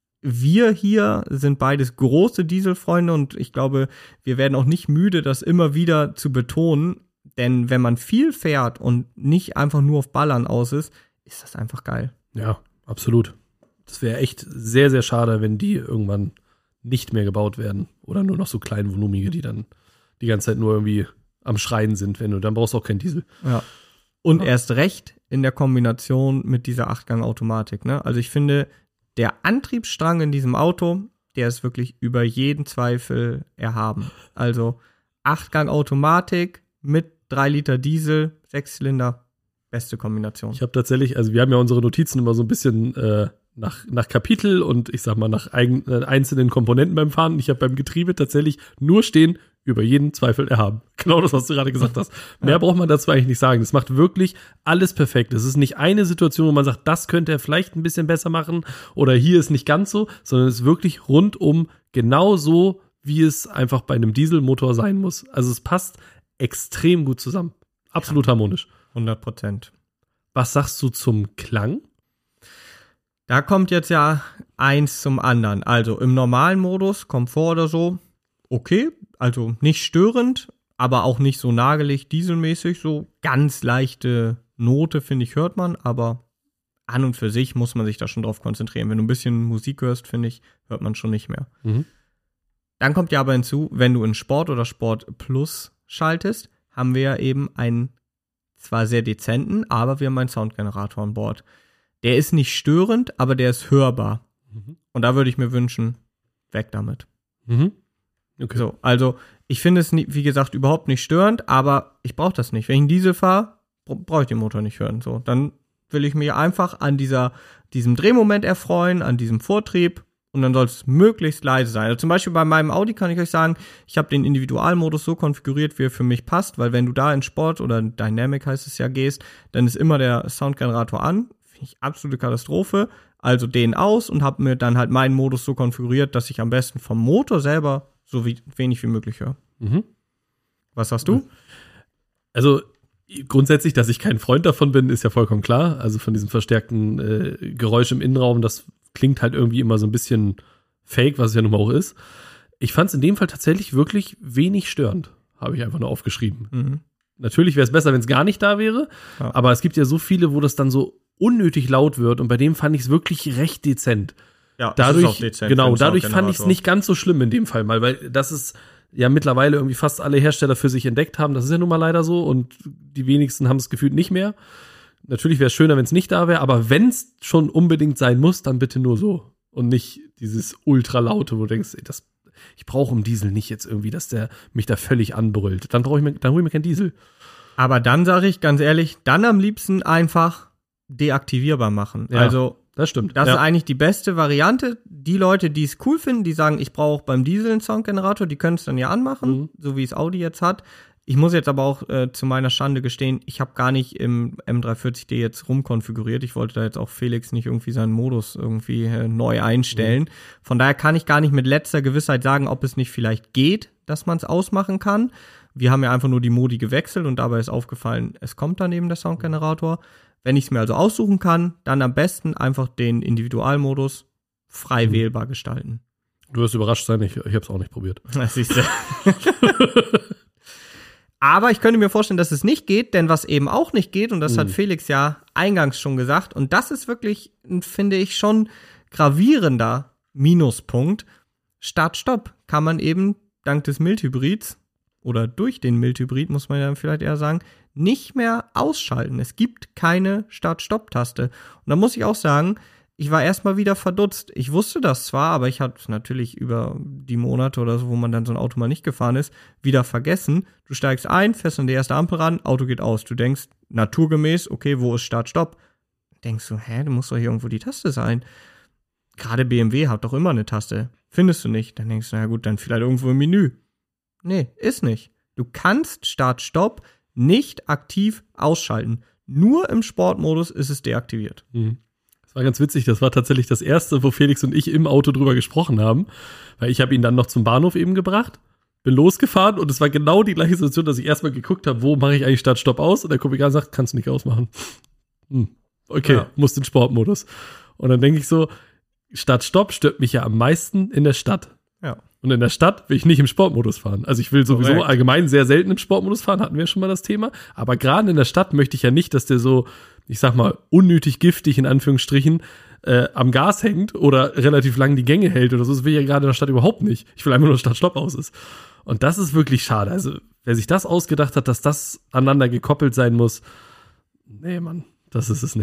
wir hier sind beides große Dieselfreunde und ich glaube, wir werden auch nicht müde, das immer wieder zu betonen. Denn wenn man viel fährt und nicht einfach nur auf Ballern aus ist das einfach geil. Ja, absolut. Das wäre echt sehr, sehr schade, wenn die irgendwann nicht mehr gebaut werden. Oder nur noch so kleinvolumige, die dann die ganze Zeit nur irgendwie am Schreien sind. Dann brauchst du auch keinen Diesel. Ja. Und erst recht in der Kombination mit dieser 8-Gang-Automatik. Ne? Also ich finde, der Antriebsstrang in diesem Auto, der ist wirklich über jeden Zweifel erhaben. Also 8-Gang-Automatik mit 3 Liter Diesel, 6-Zylinder, beste Kombination. Ich habe tatsächlich, also wir haben ja unsere Notizen immer so ein bisschen nach Kapitel und ich sag mal nach einzelnen Komponenten beim Fahren. Ich habe beim Getriebe tatsächlich nur stehen, über jeden Zweifel erhaben. Genau das, was du gerade gesagt hast. Mehr braucht man dazu eigentlich nicht sagen. Das macht wirklich alles perfekt. Es ist nicht eine Situation, wo man sagt, das könnte er vielleicht ein bisschen besser machen oder hier ist nicht ganz so, sondern es ist wirklich rundum genau so, wie es einfach bei einem Dieselmotor sein muss. Also es passt extrem gut zusammen. Absolut harmonisch. 100%. Was sagst du zum Klang? Da kommt jetzt ja eins zum anderen. Also im normalen Modus, Komfort oder so, okay, also nicht störend, aber auch nicht so nagelig, dieselmäßig, so ganz leichte Note, finde ich, hört man, aber an und für sich muss man sich da schon drauf konzentrieren. Wenn du ein bisschen Musik hörst, finde ich, hört man schon nicht mehr. Mhm. Dann kommt ja aber hinzu, wenn du in Sport oder Sport Plus schaltest, haben wir ja eben einen zwar sehr dezenten, aber wir haben einen Soundgenerator an Bord. Der ist nicht störend, aber der ist hörbar. Mhm. Und da würde ich mir wünschen, weg damit. Mhm. Okay. So, also ich finde es, wie gesagt, überhaupt nicht störend, aber ich brauche das nicht. Wenn ich einen Diesel fahre, brauche ich den Motor nicht hören. So, dann will ich mich einfach an diesem Drehmoment erfreuen, an diesem Vortrieb und dann soll es möglichst leise sein. Also zum Beispiel bei meinem Audi kann ich euch sagen, ich habe den Individualmodus so konfiguriert, wie er für mich passt, weil wenn du da in Sport oder Dynamic heißt es ja gehst, dann ist immer der Soundgenerator an. Finde ich absolute Katastrophe. Also den aus und habe mir dann halt meinen Modus so konfiguriert, dass ich am besten vom Motor selber so wenig wie möglich höre. Mhm. Was hast du? Also grundsätzlich, dass ich kein Freund davon bin, ist ja vollkommen klar. Also von diesem verstärkten Geräusch im Innenraum, das klingt halt irgendwie immer so ein bisschen fake, was es ja nun mal auch ist. Ich fand es in dem Fall tatsächlich wirklich wenig störend, habe ich einfach nur aufgeschrieben. Mhm. Natürlich wäre es besser, wenn es gar nicht da wäre, Ja. aber es gibt ja so viele, wo das dann so unnötig laut wird und bei dem fand ich es wirklich recht dezent. Ja, Dadurch, das ist auch dezent genau, für einen dadurch fand ich es Soundgenerator. nicht ganz so schlimm in dem Fall mal, weil das ist ja mittlerweile irgendwie fast alle Hersteller für sich entdeckt haben. Das ist ja nun mal leider so und die wenigsten haben es gefühlt nicht mehr. Natürlich wäre es schöner, wenn es nicht da wäre, aber wenn es schon unbedingt sein muss, dann bitte nur so und nicht dieses ultralaute, wo du denkst, ey, ich brauche im Diesel nicht jetzt irgendwie, dass der mich da völlig anbrüllt. Dann hole ich mir keinen Diesel. Aber dann sage ich ganz ehrlich, dann am liebsten einfach deaktivierbar machen. Ja. Also Das stimmt. das ja. ist eigentlich die beste Variante. Die Leute, die es cool finden, die sagen, ich brauche beim Diesel einen Soundgenerator, die können es dann ja anmachen, so wie es Audi jetzt hat. Ich muss jetzt aber auch zu meiner Schande gestehen, ich habe gar nicht im M340D jetzt rumkonfiguriert. Ich wollte da jetzt auch Felix nicht irgendwie seinen Modus irgendwie neu einstellen. Von daher kann ich gar nicht mit letzter Gewissheit sagen, ob es nicht vielleicht geht, dass man es ausmachen kann. Wir haben ja einfach nur die Modi gewechselt und dabei ist aufgefallen, es kommt dann eben der Soundgenerator. Wenn ich es mir also aussuchen kann, dann am besten einfach den Individualmodus frei wählbar gestalten. Du wirst überrascht sein, ich habe es auch nicht probiert. Das siehst du. Aber ich könnte mir vorstellen, dass es nicht geht, denn was eben auch nicht geht, und das hat Felix ja eingangs schon gesagt, und das ist wirklich, finde ich, schon gravierender Minuspunkt. Start-Stopp kann man eben dank des Mildhybrids oder durch den Mildhybrid, muss man ja vielleicht eher sagen, nicht mehr ausschalten. Es gibt keine Start-Stopp-Taste. Und da muss ich auch sagen, ich war erstmal wieder verdutzt. Ich wusste das zwar, aber ich hatte es natürlich über die Monate oder so, wo man dann so ein Auto mal nicht gefahren ist, wieder vergessen. Du steigst ein, fährst an die erste Ampel ran, Auto geht aus. Du denkst naturgemäß, okay, wo ist Start-Stopp? Denkst du, da muss doch hier irgendwo die Taste sein. Gerade BMW hat doch immer eine Taste. Findest du nicht? Dann denkst du, na gut, dann vielleicht irgendwo im Menü. Nee, ist nicht. Du kannst Start-Stopp nicht aktiv ausschalten. Nur im Sportmodus ist es deaktiviert. Das war ganz witzig, das war tatsächlich das erste, wo Felix und ich im Auto drüber gesprochen haben, weil ich habe ihn dann noch zum Bahnhof eben gebracht, bin losgefahren und es war genau die gleiche Situation, dass ich erstmal geguckt habe, wo mache ich eigentlich Start-Stopp aus und der Kollege sagt, kannst du nicht ausmachen. Okay, Ja. muss den Sportmodus. Und dann denke ich so, Start-Stopp stört mich ja am meisten in der Stadt. Ja. Und in der Stadt will ich nicht im Sportmodus fahren. Also ich will sowieso Korrekt. allgemein sehr selten im Sportmodus fahren, hatten wir schon mal das Thema. Aber gerade in der Stadt möchte ich ja nicht, dass der so, ich sag mal, unnötig giftig in Anführungsstrichen am Gas hängt oder relativ lang die Gänge hält oder so. Das will ich ja gerade in der Stadt überhaupt nicht. Ich will einfach nur, dass Start-Stopp aus ist. Und das ist wirklich schade. Also wer sich das ausgedacht hat, dass das aneinander gekoppelt sein muss, nee, Mann, das ist es nicht.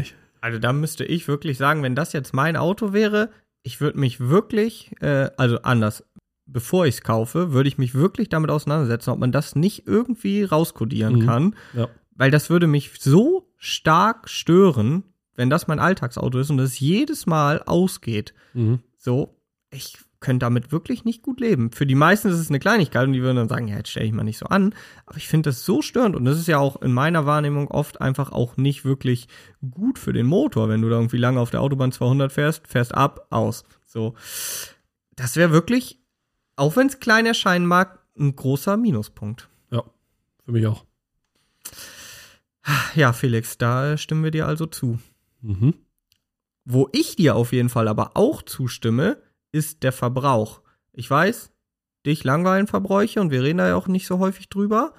Also da müsste ich wirklich sagen, wenn das jetzt mein Auto wäre, ich würde mich wirklich, also anders, bevor ich es kaufe, würde ich mich wirklich damit auseinandersetzen, ob man das nicht irgendwie rauskodieren kann. Ja. Weil das würde mich so stark stören, wenn das mein Alltagsauto ist und es jedes Mal ausgeht. So, ich könnte damit wirklich nicht gut leben. Für die meisten ist es eine Kleinigkeit und die würden dann sagen, ja, jetzt stelle ich mal nicht so an. Aber ich finde das so störend und das ist ja auch in meiner Wahrnehmung oft einfach auch nicht wirklich gut für den Motor, wenn du da irgendwie lange auf der Autobahn 200 fährst ab, aus. So, das wäre wirklich, auch wenn es klein erscheinen mag, ein großer Minuspunkt. Ja, für mich auch. Ja, Felix, da stimmen wir dir also zu. Mhm. Wo ich dir auf jeden Fall aber auch zustimme, ist der Verbrauch. Ich weiß, dich langweilen Verbräuche und wir reden da ja auch nicht so häufig drüber.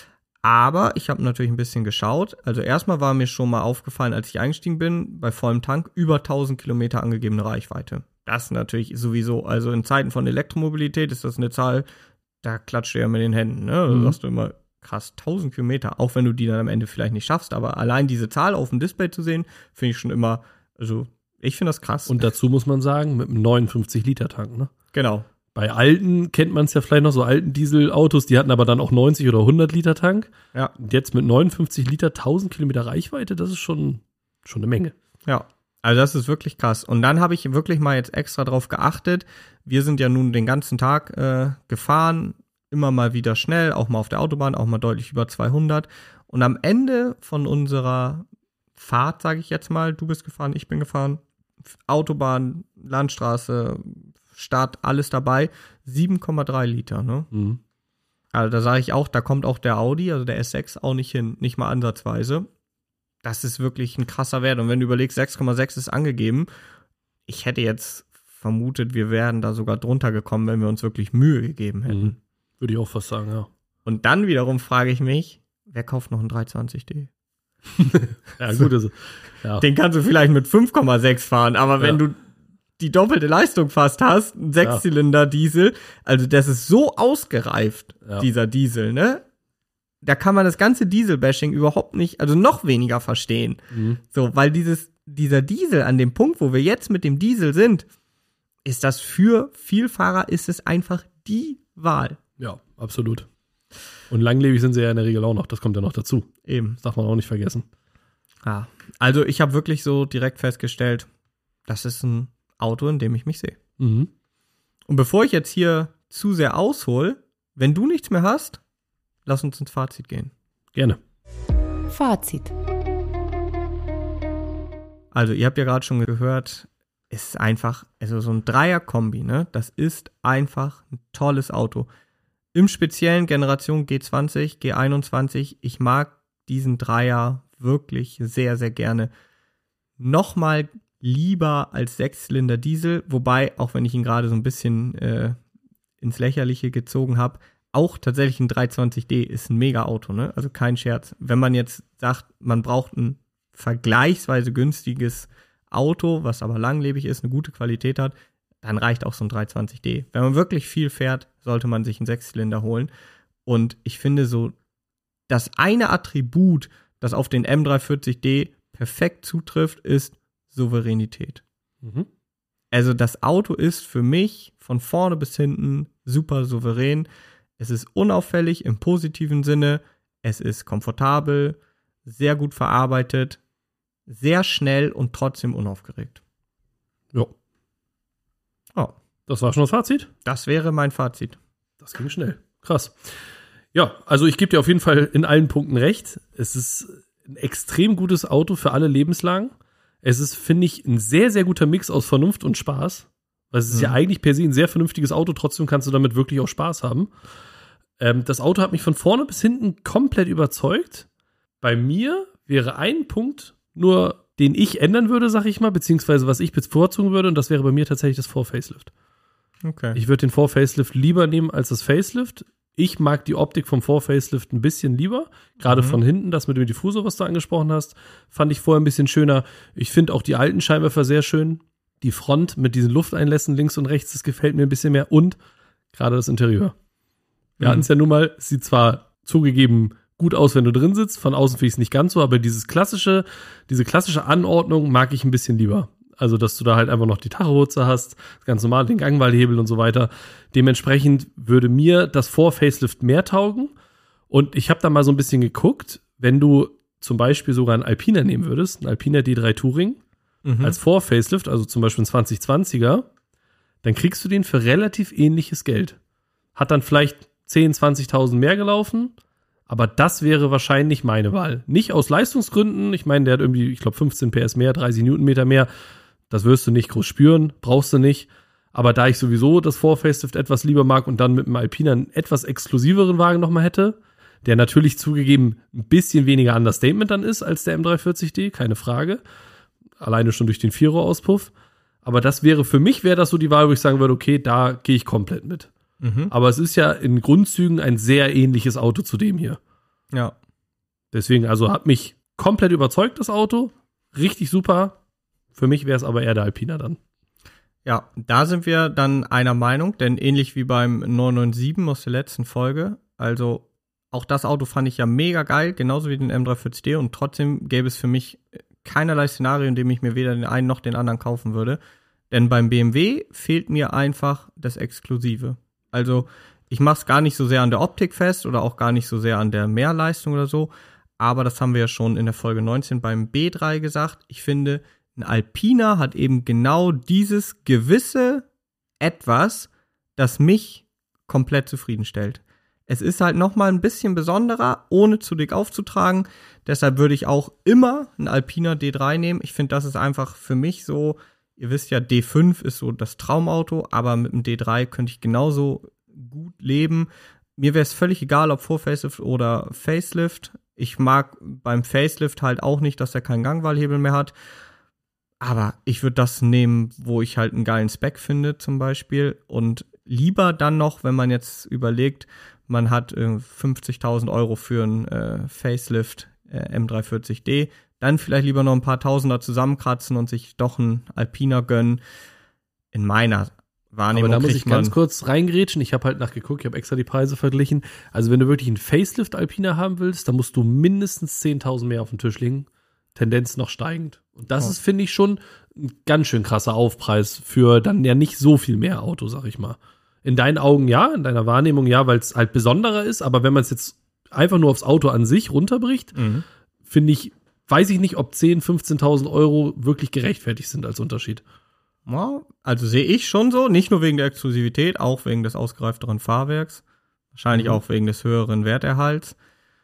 Aber ich habe natürlich ein bisschen geschaut. Also erstmal war mir schon mal aufgefallen, als ich eingestiegen bin, bei vollem Tank über 1000 Kilometer angegebene Reichweite. Das natürlich sowieso, also in Zeiten von Elektromobilität ist das eine Zahl, da klatscht du ja mit den Händen. Ne? Da sagst du immer, krass, 1000 Kilometer, auch wenn du die dann am Ende vielleicht nicht schaffst. Aber allein diese Zahl auf dem Display zu sehen, finde ich schon immer, also ich finde das krass. Und dazu muss man sagen, mit einem 59-Liter-Tank, ne? Genau. Bei alten kennt man es ja vielleicht noch, so alten Dieselautos, die hatten aber dann auch 90 oder 100 Liter Tank. Ja. Und jetzt mit 59 Liter, 1000 Kilometer Reichweite, das ist schon eine Menge. Ja, also das ist wirklich krass. Und dann habe ich wirklich mal jetzt extra drauf geachtet. Wir sind ja nun den ganzen Tag gefahren, immer mal wieder schnell, auch mal auf der Autobahn, auch mal deutlich über 200. Und am Ende von unserer Fahrt, sage ich jetzt mal, du bist gefahren, ich bin gefahren, Autobahn, Landstraße, Stadt, alles dabei, 7,3 Liter, ne? Mhm. Also da sage ich auch, da kommt auch der Audi, also der S6 auch nicht hin, nicht mal ansatzweise. Das ist wirklich ein krasser Wert. Und wenn du überlegst, 6,6 ist angegeben, ich hätte jetzt vermutet, wir wären da sogar drunter gekommen, wenn wir uns wirklich Mühe gegeben hätten. Mhm. Würde ich auch fast sagen, ja. Und dann wiederum frage ich mich, wer kauft noch einen 320d? Ja, gut, also, ja. Den kannst du vielleicht mit 5,6 fahren, aber wenn du die doppelte Leistung fast hast, ein Sechszylinder-Diesel, also das ist so ausgereift, dieser Diesel, ne? Da kann man das ganze Diesel-Bashing überhaupt nicht, also noch weniger verstehen. So, weil dieser Diesel an dem Punkt, wo wir jetzt mit dem Diesel sind, ist das für Vielfahrer, ist es einfach die Wahl. Ja, absolut. Und langlebig sind sie ja in der Regel auch noch, das kommt ja noch dazu. Eben. Das darf man auch nicht vergessen. Ja, also ich habe wirklich so direkt festgestellt, das ist ein Auto, in dem ich mich sehe. Mhm. Und bevor ich jetzt hier zu sehr aushole, wenn du nichts mehr hast, lass uns ins Fazit gehen. Gerne. Fazit. Also ihr habt ja gerade schon gehört, es ist einfach, also so ein Dreier-Kombi, ne? Das ist einfach ein tolles Auto. Im speziellen Generation G20, G21, ich mag diesen Dreier wirklich sehr, sehr gerne. Nochmal lieber als Sechszylinder Diesel, wobei, auch wenn ich ihn gerade so ein bisschen ins Lächerliche gezogen habe, auch tatsächlich ein 320d ist ein Mega-Auto, ne? Also kein Scherz. Wenn man jetzt sagt, man braucht ein vergleichsweise günstiges Auto, was aber langlebig ist, eine gute Qualität hat, dann reicht auch so ein 320d. Wenn man wirklich viel fährt, sollte man sich einen Sechszylinder holen. Und ich finde so, das eine Attribut, das auf den M340d perfekt zutrifft, ist Souveränität. Mhm. Also das Auto ist für mich von vorne bis hinten super souverän. Es ist unauffällig im positiven Sinne. Es ist komfortabel, sehr gut verarbeitet, sehr schnell und trotzdem unaufgeregt. Ja. Oh, Das war schon das Fazit? das wäre mein Fazit. Das ging schnell. Krass. Ja, also ich gebe dir auf jeden Fall in allen Punkten recht. Es ist ein extrem gutes Auto für alle Lebenslagen. Es ist, finde ich, ein sehr, sehr guter Mix aus Vernunft und Spaß. Weil es ist ja eigentlich per se ein sehr vernünftiges Auto, trotzdem kannst du damit wirklich auch Spaß haben. Das Auto hat mich von vorne bis hinten komplett überzeugt. Bei mir wäre ein Punkt nur, den ich ändern würde, sag ich mal, beziehungsweise was ich bevorzugen würde, und das wäre bei mir tatsächlich das Vor-Facelift. Okay. Ich würde den Vor-Facelift lieber nehmen als das Facelift. Ich mag die Optik vom Vor-Facelift ein bisschen lieber. Gerade von hinten, das mit dem Diffusor, was du angesprochen hast, fand ich vorher ein bisschen schöner. Ich finde auch die alten Scheinwerfer sehr schön. Die Front mit diesen Lufteinlässen links und rechts, das gefällt mir ein bisschen mehr. Und gerade das Interieur. Wir hatten es ja nun mal, sieht zwar zugegeben gut aus, wenn du drin sitzt. Von außen finde ich es nicht ganz so, aber diese klassische Anordnung mag ich ein bisschen lieber. Also, dass du da halt einfach noch die Tachohutze hast, ganz normal den Gangwallhebel und so weiter. Dementsprechend würde mir das Vor-Facelift mehr taugen. Und ich habe da mal so ein bisschen geguckt, wenn du zum Beispiel sogar einen Alpina nehmen würdest, einen Alpina D3 Touring, als Vor-Facelift, also zum Beispiel ein 2020er, dann kriegst du den für relativ ähnliches Geld. Hat dann vielleicht 10.000, 20.000 mehr gelaufen, aber das wäre wahrscheinlich meine Wahl. Nicht aus Leistungsgründen, ich meine, der hat irgendwie, ich glaube, 15 PS mehr, 30 Newtonmeter mehr, das wirst du nicht groß spüren, brauchst du nicht. Aber da ich sowieso das Vor-Facelift etwas lieber mag und dann mit dem Alpina einen etwas exklusiveren Wagen nochmal hätte, der natürlich zugegeben ein bisschen weniger Understatement dann ist als der M340D, keine Frage. Alleine schon durch den 4-Rohr-Auspuff. Aber das wäre, für mich wäre das so die Wahl, wo ich sagen würde, okay, da gehe ich komplett mit. Aber es ist ja in Grundzügen ein sehr ähnliches Auto zu dem hier. Ja. Deswegen, also hat mich komplett überzeugt, das Auto. Richtig super. Für mich wäre es aber eher der Alpina dann. Ja, da sind wir dann einer Meinung, denn ähnlich wie beim 997 aus der letzten Folge, also auch das Auto fand ich ja mega geil, genauso wie den M340D und trotzdem gäbe es für mich keinerlei Szenario, in dem ich mir weder den einen noch den anderen kaufen würde. Denn beim BMW fehlt mir einfach das Exklusive. Also ich mache es gar nicht so sehr an der Optik fest oder auch gar nicht so sehr an der Mehrleistung oder so, aber das haben wir ja schon in der Folge 19 beim B3 gesagt. Ich finde, ein Alpina hat eben genau dieses gewisse Etwas, das mich komplett zufriedenstellt. Es ist halt nochmal ein bisschen besonderer, ohne zu dick aufzutragen. Deshalb würde ich auch immer einen Alpina D3 nehmen. Ich finde, das ist einfach für mich so, ihr wisst ja, D5 ist so das Traumauto, aber mit dem D3 könnte ich genauso gut leben. Mir wäre es völlig egal, ob Vor-Facelift oder Facelift. Ich mag beim Facelift halt auch nicht, dass er keinen Gangwallhebel mehr hat. Aber ich würde das nehmen, wo ich halt einen geilen Spec finde zum Beispiel. Und lieber dann noch, wenn man jetzt überlegt, man hat 50.000 Euro für einen Facelift M340D, dann vielleicht lieber noch ein paar Tausender zusammenkratzen und sich doch einen Alpina gönnen. In meiner Wahrnehmung. Aber da muss ich ganz kurz reingrätschen. Ich habe halt nachgeguckt, ich habe extra die Preise verglichen. Also wenn du wirklich einen Facelift Alpina haben willst, dann musst du mindestens 10.000 mehr auf den Tisch legen. Tendenz noch steigend. Und das ist, finde ich, schon ein ganz schön krasser Aufpreis für dann ja nicht so viel mehr Auto, sag ich mal. In deinen Augen ja, in deiner Wahrnehmung ja, weil es halt besonderer ist. Aber wenn man es jetzt einfach nur aufs Auto an sich runterbricht, finde ich, weiß ich nicht, ob 10.000, 15.000 Euro wirklich gerechtfertigt sind als Unterschied. Ja, also sehe ich schon so, nicht nur wegen der Exklusivität, auch wegen des ausgereifteren Fahrwerks, wahrscheinlich auch wegen des höheren Werterhalts.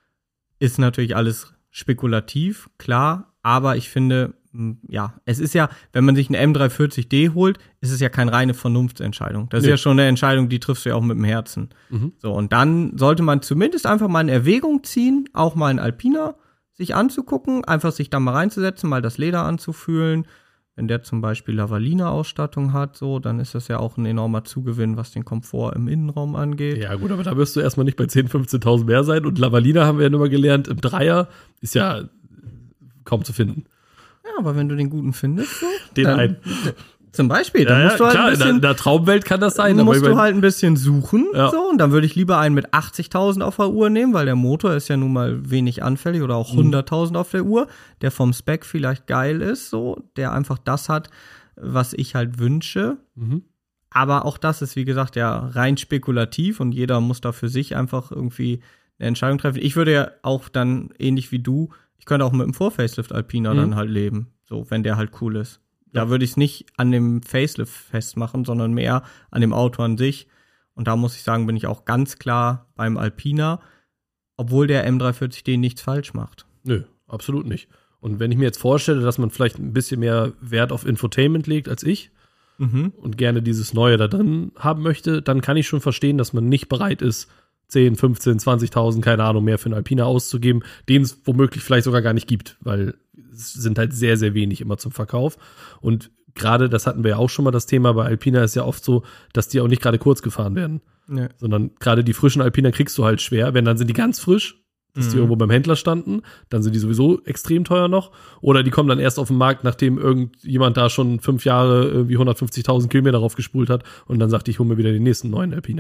Ist natürlich alles spekulativ, klar, aber ich finde, ja, es ist ja, wenn man sich einen M340D holt, ist es ja keine reine Vernunftsentscheidung. Das ist ja schon eine Entscheidung, die triffst du ja auch mit dem Herzen. So, und dann sollte man zumindest einfach mal in Erwägung ziehen, auch mal einen Alpina sich anzugucken, einfach sich da mal reinzusetzen, mal das Leder anzufühlen. Wenn der zum Beispiel Lavalina-Ausstattung hat, so, dann ist das ja auch ein enormer Zugewinn, was den Komfort im Innenraum angeht. Ja gut, aber da wirst du erstmal nicht bei 10.000, 15.000 mehr sein. Und Lavalina haben wir ja nur mal gelernt, im Dreier ist ja kaum zu finden. Ja, aber wenn du den guten findest, so, Den dann, einen. Zum Beispiel, dann musst du halt klar, ein bisschen, in der Traumwelt kann das sein. musst du halt ein bisschen suchen, Ja. so, und dann würde ich lieber einen mit 80.000 auf der Uhr nehmen, weil der Motor ist ja nun mal wenig anfällig oder auch 100.000 auf der Uhr, der vom Spec vielleicht geil ist, so, der einfach das hat, was ich halt wünsche. Aber auch das ist, wie gesagt, ja rein spekulativ und jeder muss da für sich einfach irgendwie eine Entscheidung treffen. Ich würde ja auch dann, ähnlich wie du, ich könnte auch mit dem Vor-Facelift Alpina dann halt leben, so, wenn der halt cool ist. Da würde ich es nicht an dem Facelift festmachen, sondern mehr an dem Auto an sich. Und da muss ich sagen, bin ich auch ganz klar beim Alpina, obwohl der M340D nichts falsch macht. Nö, absolut nicht. Und wenn ich mir jetzt vorstelle, dass man vielleicht ein bisschen mehr Wert auf Infotainment legt als ich und gerne dieses Neue da drin haben möchte, dann kann ich schon verstehen, dass man nicht bereit ist, 10, 15, 20.000, keine Ahnung, mehr für einen Alpina auszugeben, den es womöglich vielleicht sogar gar nicht gibt, weil es sind halt sehr, sehr wenig immer zum Verkauf. Und gerade, das hatten wir ja auch schon mal das Thema, bei Alpina ist ja oft so, dass die auch nicht gerade kurz gefahren werden. Nee. Sondern gerade die frischen Alpina kriegst du halt schwer. Wenn, dann sind die ganz frisch, dass die irgendwo beim Händler standen, dann sind die sowieso extrem teuer noch. Oder die kommen dann erst auf den Markt, nachdem irgendjemand da schon 5 Jahre irgendwie 150.000 Kilometer drauf gespult hat und dann sagt, ich hole mir wieder den nächsten neuen Alpina.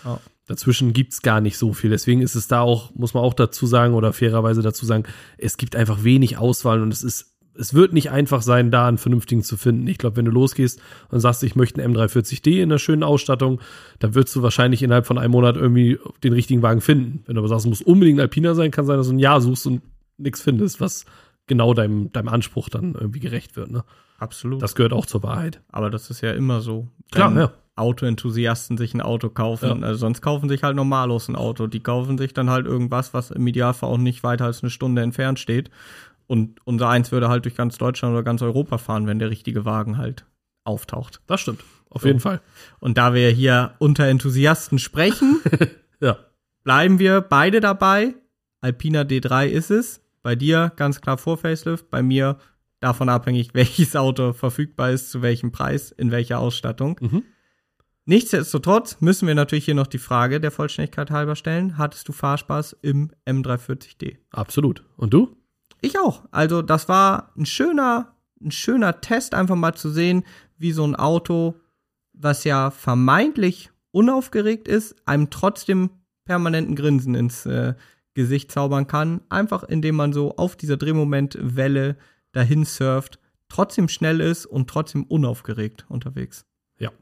Ja. Dazwischen gibt's gar nicht so viel. Deswegen ist es da auch, muss man auch dazu sagen oder fairerweise dazu sagen, es gibt einfach wenig Auswahl und es wird nicht einfach sein, da einen vernünftigen zu finden. Ich glaube, wenn du losgehst und sagst, ich möchte einen M340D in einer schönen Ausstattung, dann wirst du wahrscheinlich innerhalb von einem Monat irgendwie den richtigen Wagen finden. Wenn du aber sagst, es muss unbedingt ein Alpina sein, kann sein, dass du ein Jahr suchst und nichts findest, was genau deinem Anspruch dann irgendwie gerecht wird. Ne? Absolut. Das gehört auch zur Wahrheit. Aber das ist ja immer so. Klar, ja. Autoenthusiasten sich ein Auto kaufen. Ja. Also sonst kaufen sich halt normalos ein Auto. Die kaufen sich dann halt irgendwas, was im Idealfall auch nicht weiter als eine Stunde entfernt steht. Und unser Eins würde halt durch ganz Deutschland oder ganz Europa fahren, wenn der richtige Wagen halt auftaucht. Das stimmt. Auf jeden Fall. Und da wir hier unter Enthusiasten sprechen, ja, bleiben wir beide dabei. Alpina D3 ist es. Bei dir ganz klar vor Facelift. Bei mir davon abhängig, welches Auto verfügbar ist, zu welchem Preis, in welcher Ausstattung. Mhm. Nichtsdestotrotz müssen wir natürlich hier noch die Frage der Vollständigkeit halber stellen. Hattest du Fahrspaß im M340D? Absolut. Und du? Ich auch. Also das war ein schöner Test, einfach mal zu sehen, wie so ein Auto, was ja vermeintlich unaufgeregt ist, einem trotzdem permanenten Grinsen ins Gesicht zaubern kann. Einfach indem man so auf dieser Drehmomentwelle dahin surft, trotzdem schnell ist und trotzdem unaufgeregt unterwegs. Ja.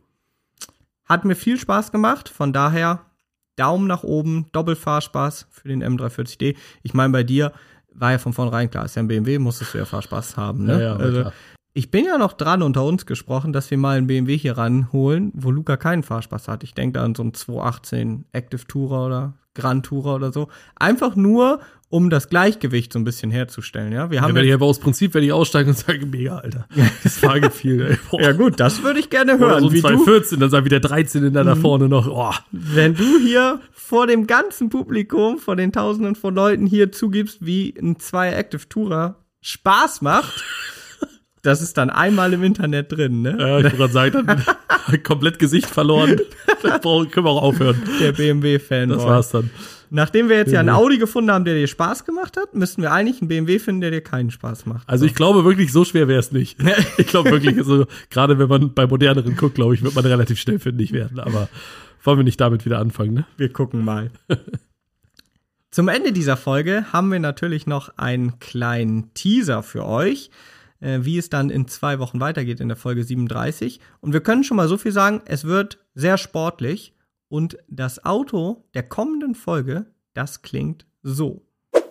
Hat mir viel Spaß gemacht, von daher Daumen nach oben, Doppelfahrspaß für den M340D. Ich meine, bei dir war ja von vornherein klar, ist ja ein BMW, musstest du ja Fahrspaß haben. Ne? Ja, also, klar. Ich bin ja noch dran, unter uns gesprochen, dass wir mal einen BMW hier ranholen, wo Luca keinen Fahrspaß hat. Ich denke da an so einen 218 Active Tourer oder Grand Tourer oder so. Einfach nur, um das Gleichgewicht so ein bisschen herzustellen. Ja, wir haben wenn ich aber aus Prinzip, wenn ich aussteige und sage, mega, Alter, das Fahrgefühl, ey. Boah. Ja gut, das würde ich gerne hören. Oder so wie 214, dann sagen wieder 13 da vorne noch. Oh. Wenn du hier vor dem ganzen Publikum, vor den Tausenden von Leuten hier zugibst, wie ein 2 Active Tourer Spaß macht, das ist dann einmal im Internet drin, ne? Ja, ich wollte gerade sagen, dann komplett Gesicht verloren. Das können wir auch aufhören. Der BMW-Fan. Das war's dann. Nachdem wir jetzt ja einen Audi gefunden haben, der dir Spaß gemacht hat, müssten wir eigentlich einen BMW finden, der dir keinen Spaß macht. Also ich glaube wirklich, so schwer wäre es nicht. Ich glaube wirklich, also, gerade wenn man bei moderneren guckt, glaube ich, wird man relativ schnell fündig werden. Aber wollen wir nicht damit wieder anfangen, ne? Wir gucken mal. Zum Ende dieser Folge haben wir natürlich noch einen kleinen Teaser für euch, wie es dann in 2 Wochen weitergeht in der Folge 37. Und wir können schon mal so viel sagen, es wird sehr sportlich. Und das Auto der kommenden Folge, das klingt so.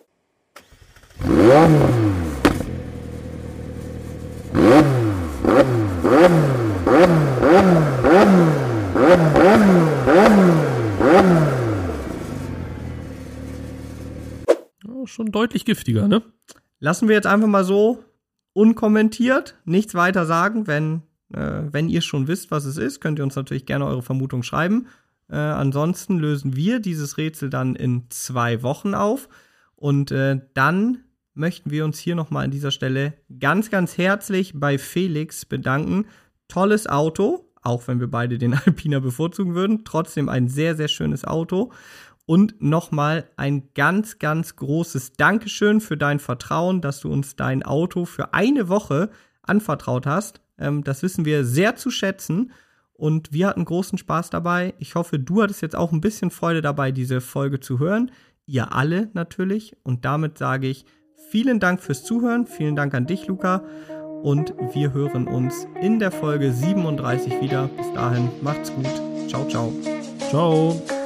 Oh, schon deutlich giftiger, ne? Lassen wir jetzt einfach mal so unkommentiert, nichts weiter sagen. Wenn ihr schon wisst, was es ist, könnt ihr uns natürlich gerne eure Vermutung schreiben. Ansonsten lösen wir dieses Rätsel dann in 2 Wochen auf. Und dann möchten wir uns hier nochmal an dieser Stelle ganz, ganz herzlich bei Felix bedanken. Tolles Auto, auch wenn wir beide den Alpina bevorzugen würden. Trotzdem ein sehr, sehr schönes Auto. Und nochmal ein ganz, ganz großes Dankeschön für dein Vertrauen, dass du uns dein Auto für eine Woche anvertraut hast. Das wissen wir sehr zu schätzen. Und wir hatten großen Spaß dabei. Ich hoffe, du hattest jetzt auch ein bisschen Freude dabei, diese Folge zu hören. Ihr alle natürlich. Und damit sage ich vielen Dank fürs Zuhören. Vielen Dank an dich, Luca. Und wir hören uns in der Folge 37 wieder. Bis dahin, macht's gut. Ciao, ciao. Ciao.